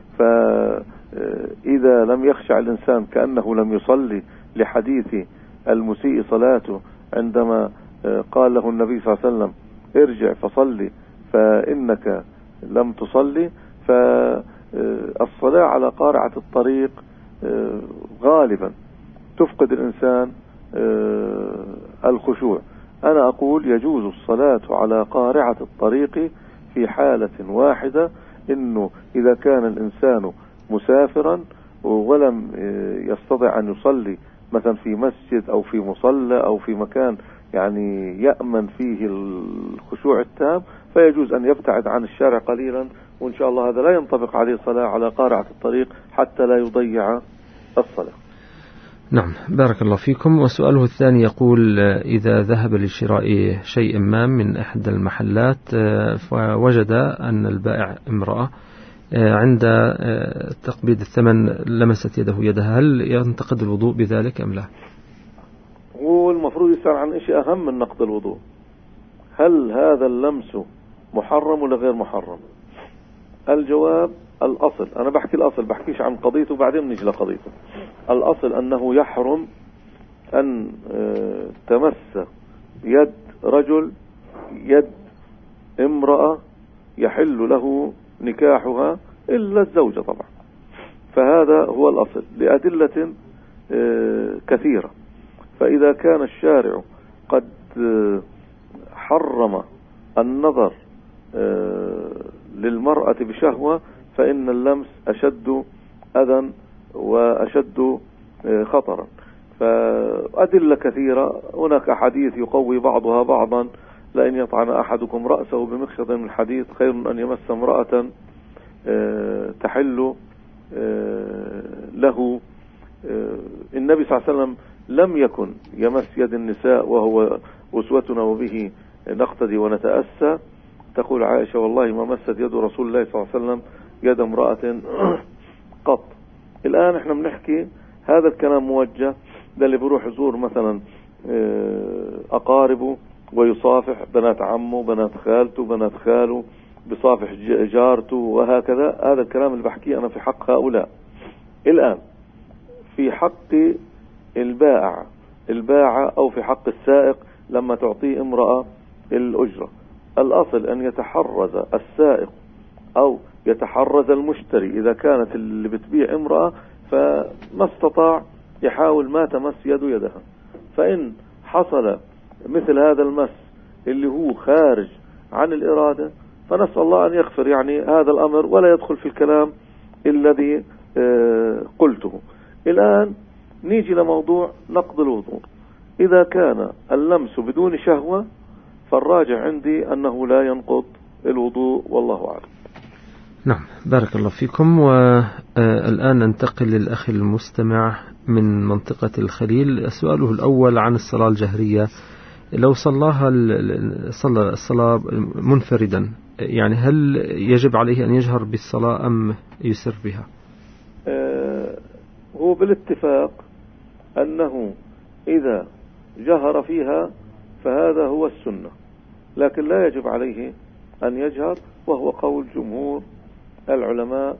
فإذا لم يخشع الإنسان كأنه لم يصلي، لحديث المسيء صلاته عندما قال له النبي صلى الله عليه وسلم ارجع فصلي فإنك لم تصلي. فالصلاة على قارعة الطريق غالبا تفقد الإنسان الخشوع. أنا أقول يجوز الصلاة على قارعة الطريق في حالة واحدة، إنه إذا كان الإنسان مسافرا ولم يستطع أن يصلي مثلا في مسجد أو في مصلى أو في مكان يعني يأمن فيه الخشوع التام، فيجوز أن يبتعد عن الشارع قليلا، وإن شاء الله هذا لا ينطبق عليه صلاة على قارعة الطريق حتى لا يضيع الصلاة. نعم، بارك الله فيكم. وسؤاله الثاني يقول: إذا ذهب لشراء شيء ما من إحدى المحلات فوجد أن البائع امرأة، عند تقبيض الثمن لمست يدها، هل ينتقد الوضوء بذلك أم لا؟ هو المفروض يسأل عن شيء أهم من نقض الوضوء: هل هذا اللمس محرم ولا غير محرم؟ الجواب الأصل، أنا بحكي الأصل، بحكيش عن قضيته بعدين نيجي لقضيته. الأصل أنه يحرم أن تمس يد رجل يد امرأة يحل له نكاحها إلا الزوجة طبعا. فهذا هو الأصل لأدلة كثيرة. فإذا كان الشارع قد حرم النظر للمرأة بشهوة، فإن اللمس أشد أذى وأشد خطرا. فأدلة كثيرة، هناك أحاديث يقوي بعضها بعضا: لأن يطعن أحدكم رأسه بمخشط من الحديد خير من أن يمس امرأة تحل له. النبي صلى الله عليه وسلم لم يكن يمس يد النساء وهو أسوتنا وبه نقتدي ونتأسى. تقول عائشة: والله ما مست يد رسول الله صلى الله عليه وسلم يد امرأة قط. الآن احنا بنحكي هذا الكلام موجه ده اللي بيروح يزور مثلا أقاربه ويصافح بنات عمه بنات خالته بنات خاله، بصافح جارته وهكذا. هذا الكلام اللي بحكيه أنا في حق هؤلاء. الآن في حق البائع أو في حق السائق لما تعطيه امرأة الأجرة، الأصل أن يتحرز السائق أو يتحرز المشتري إذا كانت اللي بتبيع امرأة، فما استطاع يحاول ما تمس يدها. فإن حصل مثل هذا المس اللي هو خارج عن الإرادة، فنسأل الله أن يغفر يعني هذا الأمر ولا يدخل في الكلام الذي قلته. الآن نيجي لموضوع نقض الوضوء. إذا كان اللمس بدون شهوة فالراجع عندي أنه لا ينقض الوضوء، والله أعلم. نعم، بارك الله فيكم. والآن ننتقل للأخ المستمع من منطقة الخليل. سؤاله الأول عن الصلاة الجهرية: لو صلى الصلاة منفردا، يعني هل يجب عليه أن يجهر بالصلاة أم يسر بها؟ هو بالاتفاق أنه إذا جهر فيها فهذا هو السنة، لكن لا يجب عليه أن يجهر، وهو قول جمهور العلماء.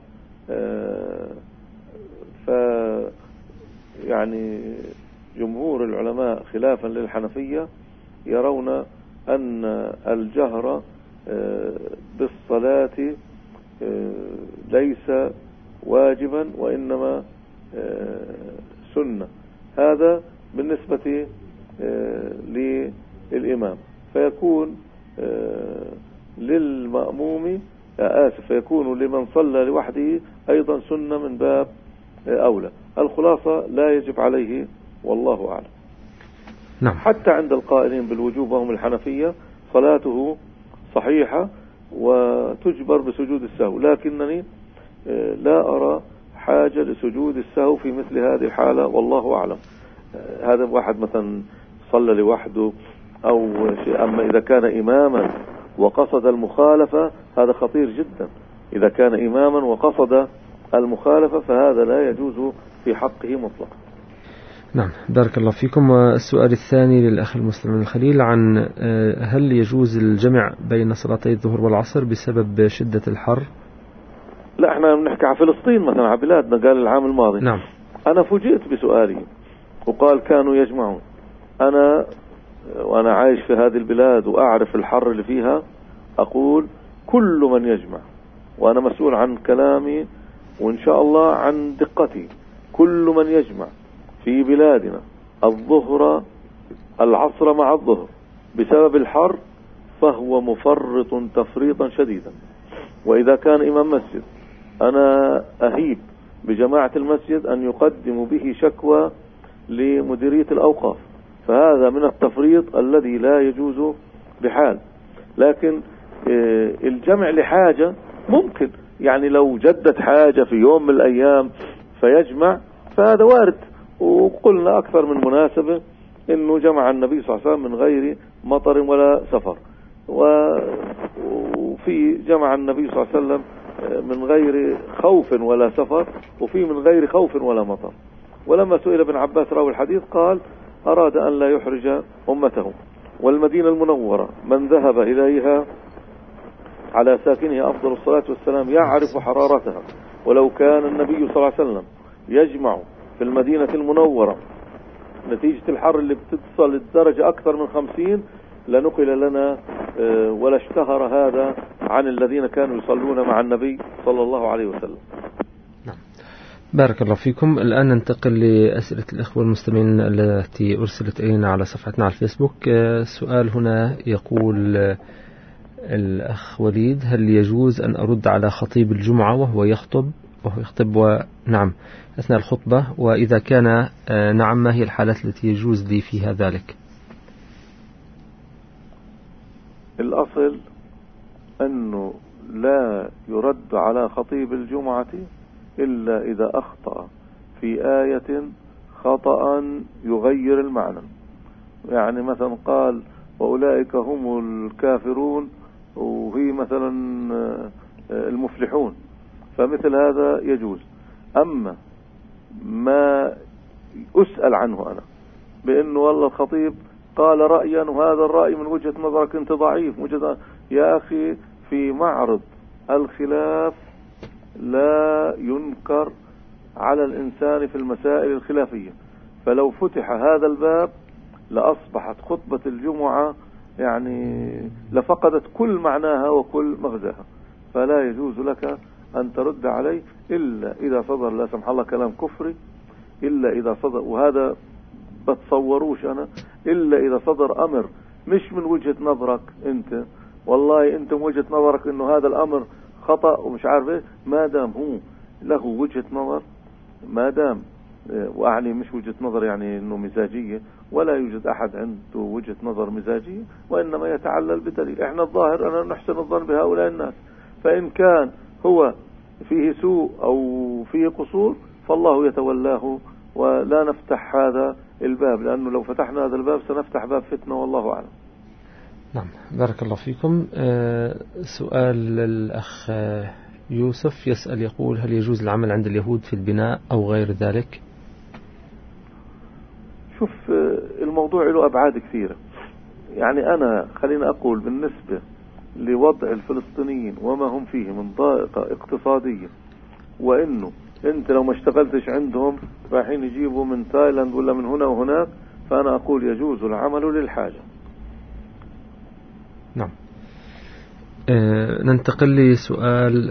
يعني جمهور العلماء خلافا للحنفية يرون أن الجهر بالصلاة ليس واجبا وإنما سنة. هذا بالنسبة للإمام، فيكون للمأموم فيكون لمن صلى لوحده أيضا سنة من باب أولى. الخلاصة لا يجب عليه، والله أعلم. نعم. حتى عند القائلين بالوجوب وهم الحنفية صلاته صحيحة وتجبر بسجود السهو، لكنني لا أرى حاجة لسجود السهو في مثل هذه الحالة، والله أعلم. هذا واحد مثلا صلى لوحده أو شيء. أما إذا كان إماما وقصد المخالفة هذا خطير جدا، إذا كان إماما وقصد المخالفة فهذا لا يجوز في حقه مطلقا. نعم، بارك الله فيكم. والسؤال الثاني للأخ المسلم الخليل عن هل يجوز الجمع بين صلاتي الظهر والعصر بسبب شدة الحر؟ لا، احنا بنحكي على فلسطين مثلا، على بلادنا، قال العام الماضي. نعم. أنا فوجئت بسؤالي وقال كانوا يجمعون. وأنا عايش في هذه البلاد وأعرف الحر اللي فيها، أقول كل من يجمع، وأنا مسؤول عن كلامي وإن شاء الله عن دقتي، كل من يجمع في بلادنا العصر مع الظهر بسبب الحر فهو مفرط تفريطا شديدا. وإذا كان إمام مسجد أنا أهيب بجماعة المسجد أن يقدموا به شكوى لمديرية الأوقاف، فهذا من التفريط الذي لا يجوز بحال. لكن الجمع لحاجة ممكن، يعني لو جدت حاجة في يوم من الأيام فيجمع فهذا وارد. وقلنا أكثر من مناسبة إنه جمع النبي صلى الله عليه وسلم من غير مطر ولا سفر، وفي جمع النبي صلى الله عليه وسلم من غير خوف ولا سفر، وفي من غير خوف ولا مطر. ولما سئل ابن عباس راوي الحديث قال أراد أن لا يحرج أمته، والمدينة المنورة من ذهب إليها على ساكنها أفضل الصلاة والسلام يعرف حرارتها، ولو كان النبي صلى الله عليه وسلم يجمع في المدينة المنورة نتيجة الحر اللي بتتصل الدرجة أكثر من 50 لنقل لنا ولا اشتهر هذا عن الذين كانوا يصلون مع النبي صلى الله عليه وسلم. بارك الله فيكم. الآن ننتقل لأسئلة الإخوة المستمعين التي أرسلت إلينا على صفحتنا على الفيسبوك. سؤال هنا يقول الأخ وليد: هل يجوز أن أرد على خطيب الجمعة وهو يخطب ونعم أثناء الخطبة؟ وإذا كان نعم، ما هي الحالات التي يجوز لي فيها ذلك؟ الأصل أنه لا يرد على خطيب الجمعة إلا إذا أخطأ في آية خطأ يغير المعنى. يعني مثلا قال وأولئك هم الكافرون وهي مثلا المفلحون، فمثل هذا يجوز. أما ما أسأل عنه أنا بأنه والله الخطيب قال رأيا وهذا الرأي من وجهة نظرك أنت ضعيف، يا أخي في معرض الخلاف لا ينكر على الإنسان في المسائل الخلافية، فلو فتح هذا الباب لأصبحت خطبة الجمعة يعني لفقدت كل معناها وكل مغزاها. فلا يجوز لك أن ترد عليه إلا إذا صدر لا سمح الله كلام كفري، إلا إذا صدر، وهذا بتصوروش أنا، إلا إذا صدر أمر مش من وجهة نظرك أنت، والله أنت من وجهة نظرك أنه هذا الأمر خطأ ومش عارف إيه، ما دام هو له وجهة نظر، ما دام وأعني مش وجهة نظر يعني أنه مزاجية، ولا يوجد أحد عنده وجهة نظر مزاجية، وإنما يتعلل بدليل. إحنا الظاهر أنا نحسن الظن بهؤلاء الناس، فإن كان هو فيه سوء أو فيه قصور فالله يتولاه، ولا نفتح هذا الباب، لأنه لو فتحنا هذا الباب سنفتح باب فتنة والله أعلم. نعم، بارك الله فيكم. سؤال الأخ يوسف يسأل يقول: هل يجوز العمل عند اليهود في البناء أو غير ذلك؟ شوف، الموضوع له أبعاد كثيرة. يعني أنا خلينا أقول بالنسبة لوضع الفلسطينيين وما هم فيه من ضائقة اقتصادية، وإنه أنت لو ما اشتغلتش عندهم رايحين يجيبوا من تايلاند ولا من هنا وهناك، فأنا أقول يجوز العمل للحاجة. نعم. ننتقل لسؤال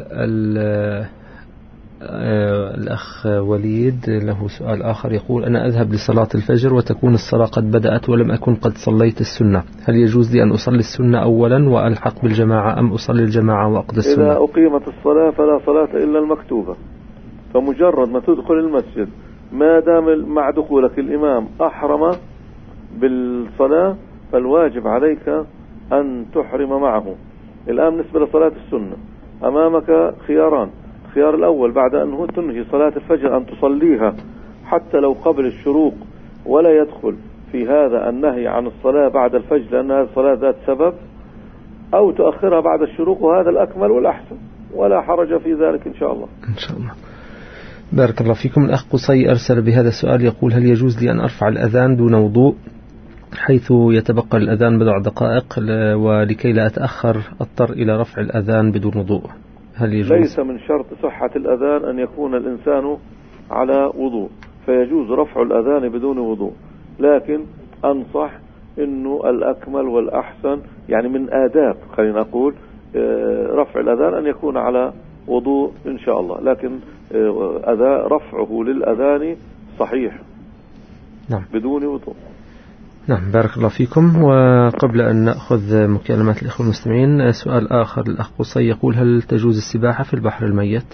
الأخ وليد، له سؤال آخر يقول: أنا أذهب لصلاة الفجر وتكون الصلاة قد بدأت ولم أكن قد صليت السنة، هل يجوز لي أن أصلي السنة أولا وألحق بالجماعة، أم أصلي الجماعة وأقضي السنة؟ إذا أقيمت الصلاة فلا صلاة إلا المكتوبة، فمجرد ما تدخل المسجد ما دام مع دخولك الإمام أحرم بالصلاة فالواجب عليك أن تحرم معه. الآن بالنسبة لصلاة السنة أمامك خياران: الخيار الأول بعد أن تنهي صلاة الفجر أن تصليها حتى لو قبل الشروق، ولا يدخل في هذا النهي عن الصلاة بعد الفجر لأن هذه الصلاة ذات سبب، أو تؤخرها بعد الشروق، وهذا الأكمل والأحسن. ولا حرج في ذلك إن شاء الله. إن شاء الله. بارك الله فيكم. الأخ قصي أرسل بهذا السؤال يقول: هل يجوز لي أن أرفع الأذان دون وضوء حيث يتبقى الأذان بضع دقائق، ولكي لا أتأخر أضطر إلى رفع الأذان بدون وضوء؟ هل يجوز؟ ليس من شرط صحة الأذان أن يكون الإنسان على وضوء، فيجوز رفع الأذان بدون وضوء، لكن أنصح أنه الأكمل والأحسن يعني من آداب خلينا نقول رفع الأذان أن يكون على وضوء إن شاء الله، لكن رفعه للأذان صحيح. نعم. بدون وضوء. نعم. بارك الله فيكم. وقبل أن نأخذ مكالمات الإخوة المستمعين، سؤال آخر الأخ قصي يقول: هل تجوز السباحة في البحر الميت؟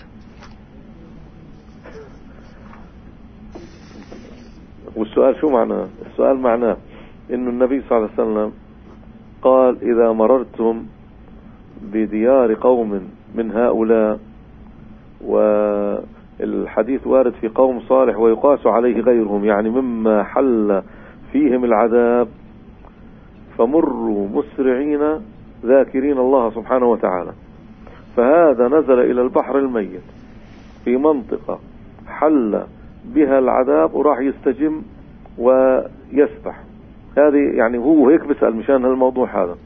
والسؤال شو معناه؟ السؤال معناه إنه النبي صلى الله عليه وسلم قال: إذا مررتم بديار قوم من هؤلاء، والحديث وارد في قوم صالح ويقاس عليه غيرهم، يعني مما حل فيهم العذاب، فمروا مسرعين ذاكرين الله سبحانه وتعالى. فهذا نزل إلى البحر الميت في منطقة حل بها العذاب وراح يستجم ويسبح. هذه يعني هو هيك بسأل مشان هالموضوع هذا.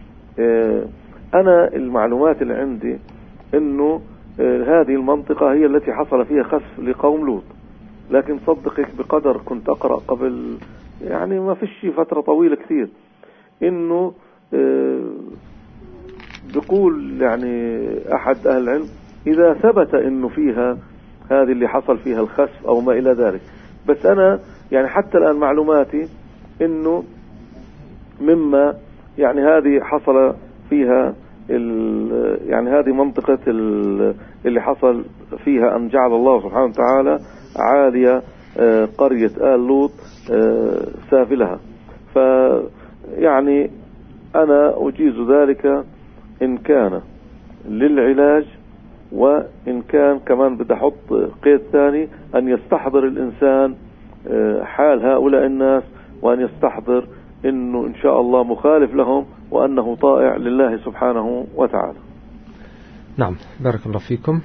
أنا المعلومات اللي عندي إنه هذه المنطقة هي التي حصل فيها خسف لقوم لوط، لكن صدقك بقدر كنت أقرأ قبل يعني ما فيش فترة طويلة كثير إنه بيقول يعني أحد أهل العلم إذا ثبت إنه فيها هذه اللي حصل فيها الخسف أو ما إلى ذلك. بس أنا يعني حتى الآن معلوماتي إنه مما يعني هذه حصل فيها يعني هذه منطقة اللي حصل فيها أن جعل الله سبحانه وتعالى عالية قرية آل لوط سافلها. فيعني أنا أجيز ذلك إن كان للعلاج، وإن كان كمان بدي أحط قيد ثاني أن يستحضر الإنسان حال هؤلاء الناس، وأن يستحضر إنه إن شاء الله مخالف لهم وأنه طائع لله سبحانه وتعالى. نعم. بارك الله فيكم.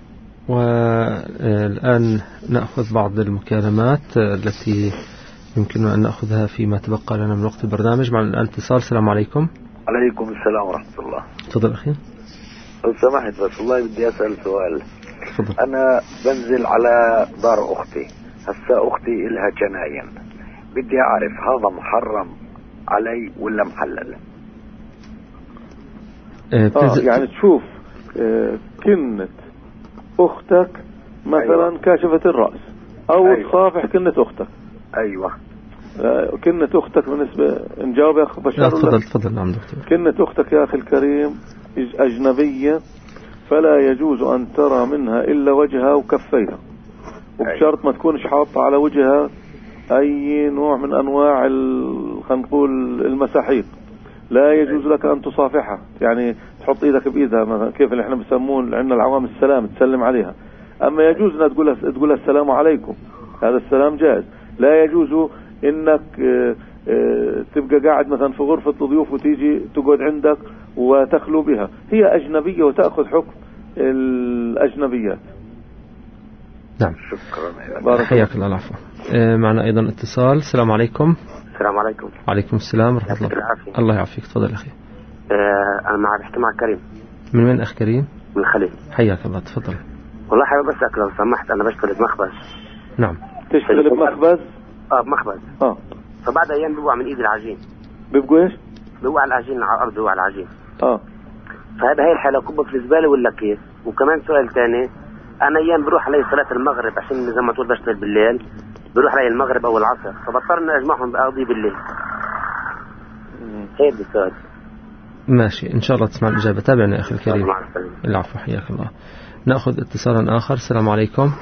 والآن نأخذ بعض المكالمات التي يمكننا أن نأخذها فيما تبقى لنا من وقت البرنامج. مع الآن اتصال. السلام عليكم. عليكم السلام ورحمة الله. تفضل أخي. لو سمحت بس والله بدي أسأل سؤال. تفضل. أنا بنزل على دار أختي، هسا أختي إلها جناين، بدي أعرف هذا محرم علي ولا محلل؟ يعني تشوف كنة أختك مثلا أيوة. كاشفة الرأس أو أيوة. تصافح كنة أختك. أيوة. كنة أختك بالنسبة نجاوب يا أخي بشار. تفضل. نعم دكتور. كنة أختك يا أخي الكريم أجنبية، فلا يجوز أن ترى منها إلا وجهها وكفيها، وبشرط ما تكونش حاطة على وجهها أي نوع من أنواع خلينا نقول المساحيق. لا يجوز لك أن تصافحها، يعني تحط إيدك بإيدها مثلا كيف اللي احنا بسمون عندنا العوام السلام، تسلم عليها. أما يجوز أن تقولها السلام عليكم، هذا السلام جائز. لا يجوز إنك تبقى قاعد مثلا في غرفة الضيوف وتيجي تقعد عندك وتخلو بها، هي أجنبية وتأخذ حكم الأجنبيات. نعم. شكرا. حياك الله. العفو. معنا أيضا اتصال. السلام عليكم. السلام عليكم. وعليكم السلام ورحمة الله. الله يعافيك. تفضل أخي. أنا بحكي مع كريم. من وين أخ كريم؟ من الخليل. حياك الله. تفضل. والله حابب أسألك لو سمحت، أنا بشتغل بمخبز. نعم. تشتغل بمخبز؟ بمخبز. فبعد أيام بيوقع من إيدي العجين. بيبقوا إيش؟ بيوقع العجين على الأرض، بيوقع العجين. فهذا هي الحالة كبة في الزبالة ولا كيف؟ وكمان سؤال ثاني، أنا أيام بروح علي صلاة المغرب عشان زي ما تقول بشتغل بالليل، بروح علي المغرب أو العصر، فبضطر إني أجمعهم بقضي بالليل. هيك بالسؤال. ماشي، إن شاء الله تسمع الإجابة. تابعنا يا أخي الكريم. العفو. حياك الله. نأخذ اتصالا آخر. السلام عليكم.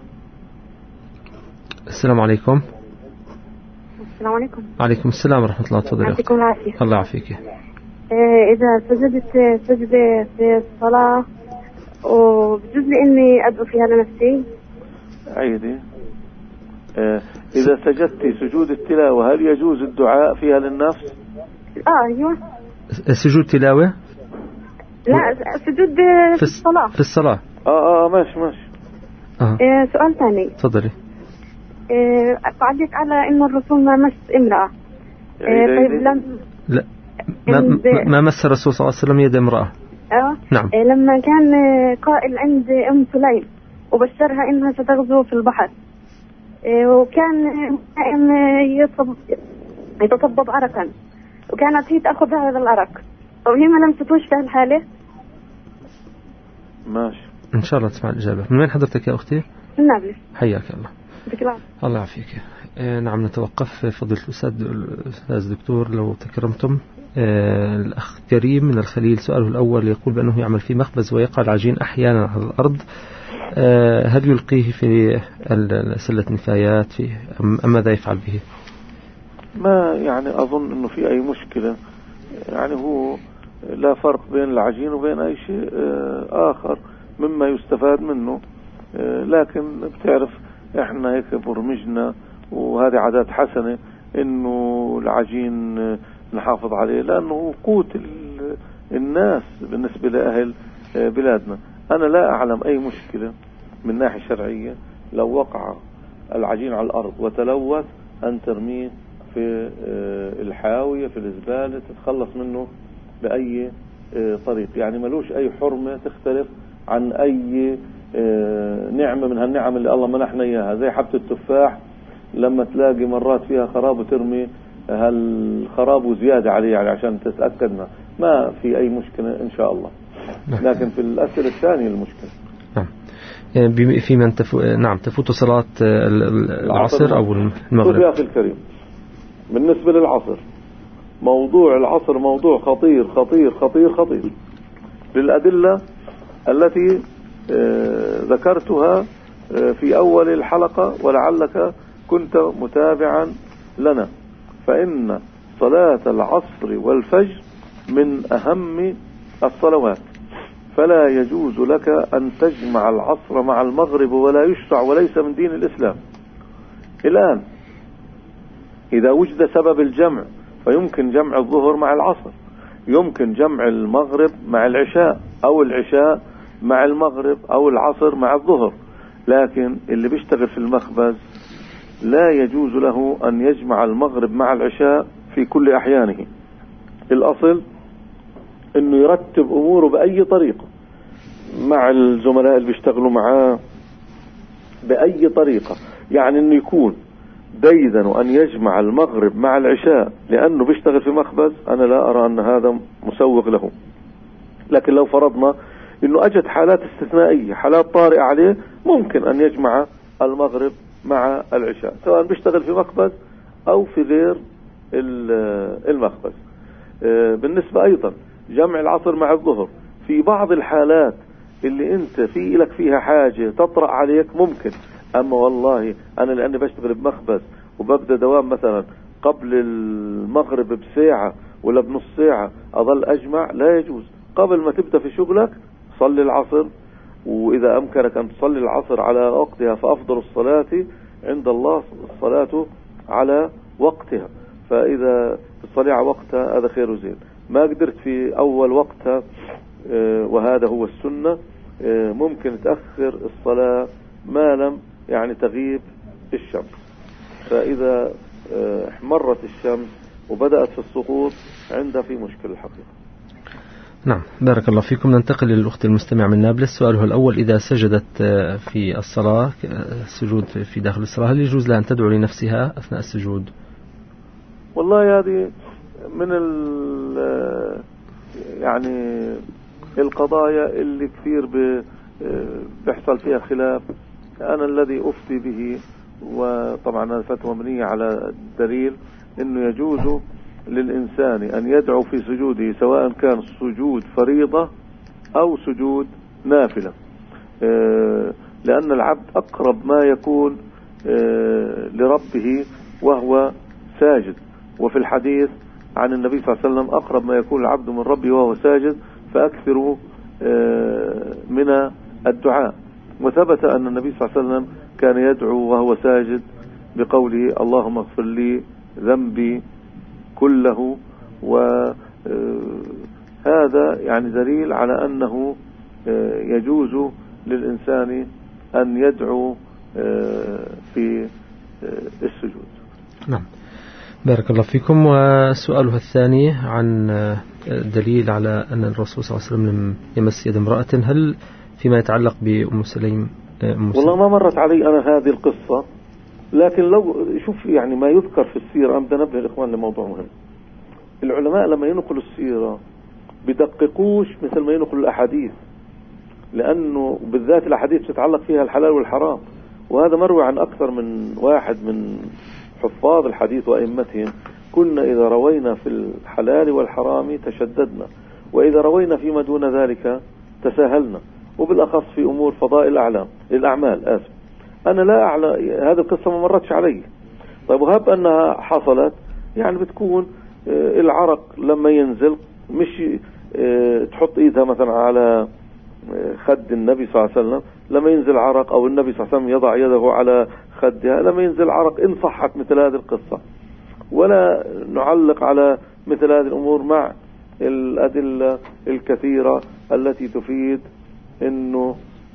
السلام عليكم. السلام عليكم. عليكم السلام ورحمة الله. تفضل. يعطيكم العافية. الله يعافيك. إذا سجدت سجدة في الصلاة وبجوز لي إني أدعو فيها لنفسي؟ عيدي. إذا سجدت سجود التلاوة هل يجوز الدعاء فيها للنفس؟ أيوة. سجود تلاوة؟ لا سجود في الصلاة. في الصلاة. ماشي. سؤال ثاني. تفضلي. تعليق على إنه الرسول ما مس امرأة. طيب لا ما مس الرسول صلى الله عليه وسلم يد امرأة. نعم. لما كان قائل عند أم سليم وبشرها إنها ستغزو في البحر، وكان يتصبب عرقا، وكانت هي تأخذ هذا العرق. طب هي ما لمستوش في هالحالة؟ ماشي إن شاء الله تسمع الإجابة. من وين حضرتك يا أختي؟ من نابلس. حياك الله. الله يعافيك. نعم نتوقف فضيلة الأستاذ دكتور لو تكرمتم. الأخ كريم من الخليل سؤاله الأول يقول بأنه يعمل في مخبز ويقع العجين أحيانا على الأرض، هل يلقيه في سلة نفايات أم ماذا يفعل به؟ ما يعني أظن أنه في أي مشكلة، يعني هو لا فرق بين العجين وبين أي شيء آخر مما يستفاد منه، لكن بتعرف إحنا هيك برمجنا وهذه عادات حسنة إنه العجين نحافظ عليه لأنه قوت الناس بالنسبة لأهل بلادنا. أنا لا أعلم أي مشكلة من ناحية شرعية لو وقع العجين على الأرض وتلوث أن ترميه في الحاوية في الزبالة تتخلص منه بأي طريق، يعني ملوش أي حرمة تختلف عن أي نعمة من هالنعم اللي الله منحنا إياها، زي حبة التفاح لما تلاقي مرات فيها خراب وترمي هالخراب وزيادة عليه يعني عشان تتأكدنا ما في أي مشكلة إن شاء الله. لكن في الأسئلة الثانية المشكلة. في من تفوت صلاة العصر أو المغرب. يا أخي الكريم بالنسبة للعصر، موضوع العصر موضوع خطير خطير خطير خطير للأدلة التي ذكرتها في أول الحلقة ولعلك كنت متابعا لنا. فإن صلاة العصر والفجر من أهم الصلوات، فلا يجوز لك أن تجمع العصر مع المغرب ولا يشرع وليس من دين الإسلام. الآن إذا وجد سبب الجمع فيمكن جمع الظهر مع العصر، يمكن جمع المغرب مع العشاء أو العشاء مع المغرب أو العصر مع الظهر، لكن اللي بيشتغل في المخبز لا يجوز له أن يجمع المغرب مع العشاء في كل أحيانه. الأصل أنه يرتب أموره بأي طريقة مع الزملاء اللي بيشتغلوا معاه بأي طريقة، يعني أنه يكون ديدن وأن يجمع المغرب مع العشاء لأنه بيشتغل في مخبز، أنا لا أرى أن هذا مسوغ له. لكن لو فرضنا أنه أجت حالات استثنائية حالات طارئة عليه ممكن أن يجمع المغرب مع العشاء سواء بيشتغل في مخبز أو في غير المخبز. بالنسبة أيضا جمع العصر مع الظهر في بعض الحالات اللي انت في لك فيها حاجة تطرأ عليك ممكن، اما والله انا لاني بشتغل بمخبز وببدأ دوام مثلا قبل المغرب بساعة ولا بنص ساعة اظل اجمع، لا يجوز. قبل ما تبدأ في شغلك صلي العصر، واذا امكنك ان تصلي العصر على وقتها فافضل الصلاة عند الله الصلاة على وقتها، فاذا تصلي على وقتها هذا خير وزين. ما قدرت في اول وقتها وهذا هو السنة ممكن تأخر الصلاة ما لم يعني تغيب الشمس، فإذا احمرت الشمس وبدأت في السقوط عندها في مشكلة الحقيقة. نعم بارك الله فيكم. ننتقل للأخت المستمع من نابلس. سؤاله الأول: إذا سجدت في الصلاة سجود في داخل الصلاة هل يجوز لها أن تدعو لنفسها أثناء السجود؟ والله هذه من يعني القضايا اللي كثير بيحصل فيها خلاف. أنا الذي أفتي به، وطبعا الفتوى مبنية على الدليل، إنه يجوز للإنسان أن يدعو في سجوده سواء كان سجود فريضة أو سجود نافلة، لأن العبد أقرب ما يكون لربه وهو ساجد، وفي الحديث عن النبي صلى الله عليه وسلم أقرب ما يكون العبد من ربه وهو ساجد فأكثروا من الدعاء. وثبت أن النبي صلى الله عليه وسلم كان يدعو وهو ساجد بقوله: اللهم اغفر لي ذنبي كله هذا يعني دليل على أنه يجوز للإنسان أن يدعو في السجود. نعم، بارك الله فيكم. وسؤالها الثاني عن دليل على أن الرسول صلى الله عليه وسلم لم يمس يد امرأة، هل فيما يتعلق بأم سليم؟ والله ما مرت علي أنا هذه القصة، لكن لو شوف يعني ما يذكر في السيرة، أنا بدي أنبه الإخوان لموضوع مهم. العلماء لما ينقلوا السيرة بدققوش مثل ما ينقلوا الأحاديث، لأنه بالذات الأحاديث تتعلق فيها الحلال والحرام، وهذا مروي عن أكثر من واحد من حفاظ الحديث وأئمتهم. كنا إذا روينا في الحلال والحرام تشددنا، وإذا روينا فيما دون ذلك تساهلنا، وبالأخص في أمور فضائل الأعمال. أنا لا أعلم هذه القصة، ما مرتش علي. طيب وهب أنها حصلت، يعني بتكون العرق لما ينزل مش تحط إيدها مثلا على خد النبي صلى الله عليه وسلم، لما ينزل عرق، أو النبي صلى الله عليه وسلم يضع يده على خدها لما ينزل عرق، إن صحت مثل هذه القصة. ولا نعلق على مثل هذه الأمور مع الأدلة الكثيرة التي تفيد إنه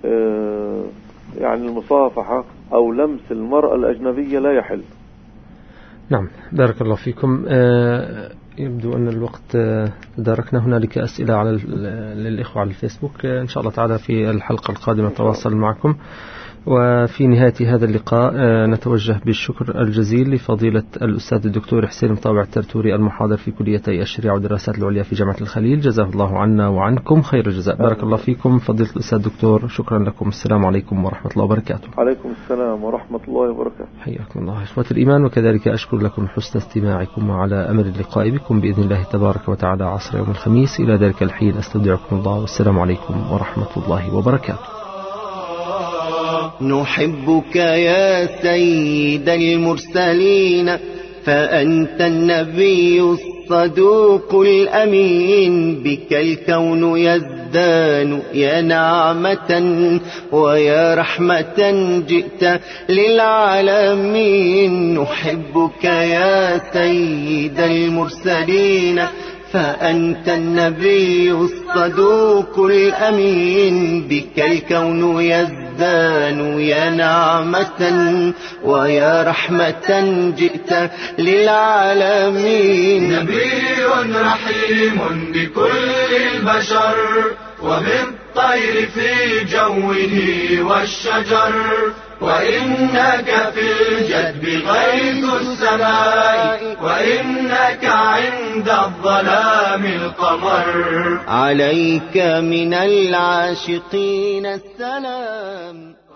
يعني المصافحة أو لمس المرأة الأجنبية لا يحل. نعم، بارك الله فيكم. يبدو أن الوقت داركنا. هنالك أسئلة على للإخوة على الفيسبوك، إن شاء الله تعالى في الحلقة القادمة نتواصل معكم. وفي نهاية هذا اللقاء نتوجه بالشكر الجزيل لفضيلة الأستاذ الدكتور حسين مطاوع الترتوري، المحاضر في كليتي الشريعة والدراسات العليا في جامعة الخليل، جزاه الله عنا وعنكم خير الجزاء. بارك الله فيكم فضيلة الأستاذ الدكتور، شكرا لكم. السلام عليكم ورحمة الله وبركاته. عليكم السلام ورحمة الله وبركاته. حياكم الله إخوة الإيمان، وكذلك أشكر لكم حسن استماعكم، وعلى أمر اللقاء بكم بإذن الله تبارك وتعالى عصر يوم الخميس. إلى ذلك الحين أستودعكم الله، والسلام عليكم ورحمة الله وبركاته. نحبك يا سيد المرسلين، فأنت النبي الصدوق الأمين، بك الكون يزدان يا نعمة ويا رحمة، جئت للعالمين. نحبك يا سيد المرسلين، فأنت النبي الصدوق الأمين، بك الكون يزدان يا نعمة ويا رحمة، جئت للعالمين. نبي رحيم بكل البشر، وبالطير في جوه والشجر، وإنك في الجدب غيث السماء، وإنك عند الظلام القمر. عليك من العاشقين السلام.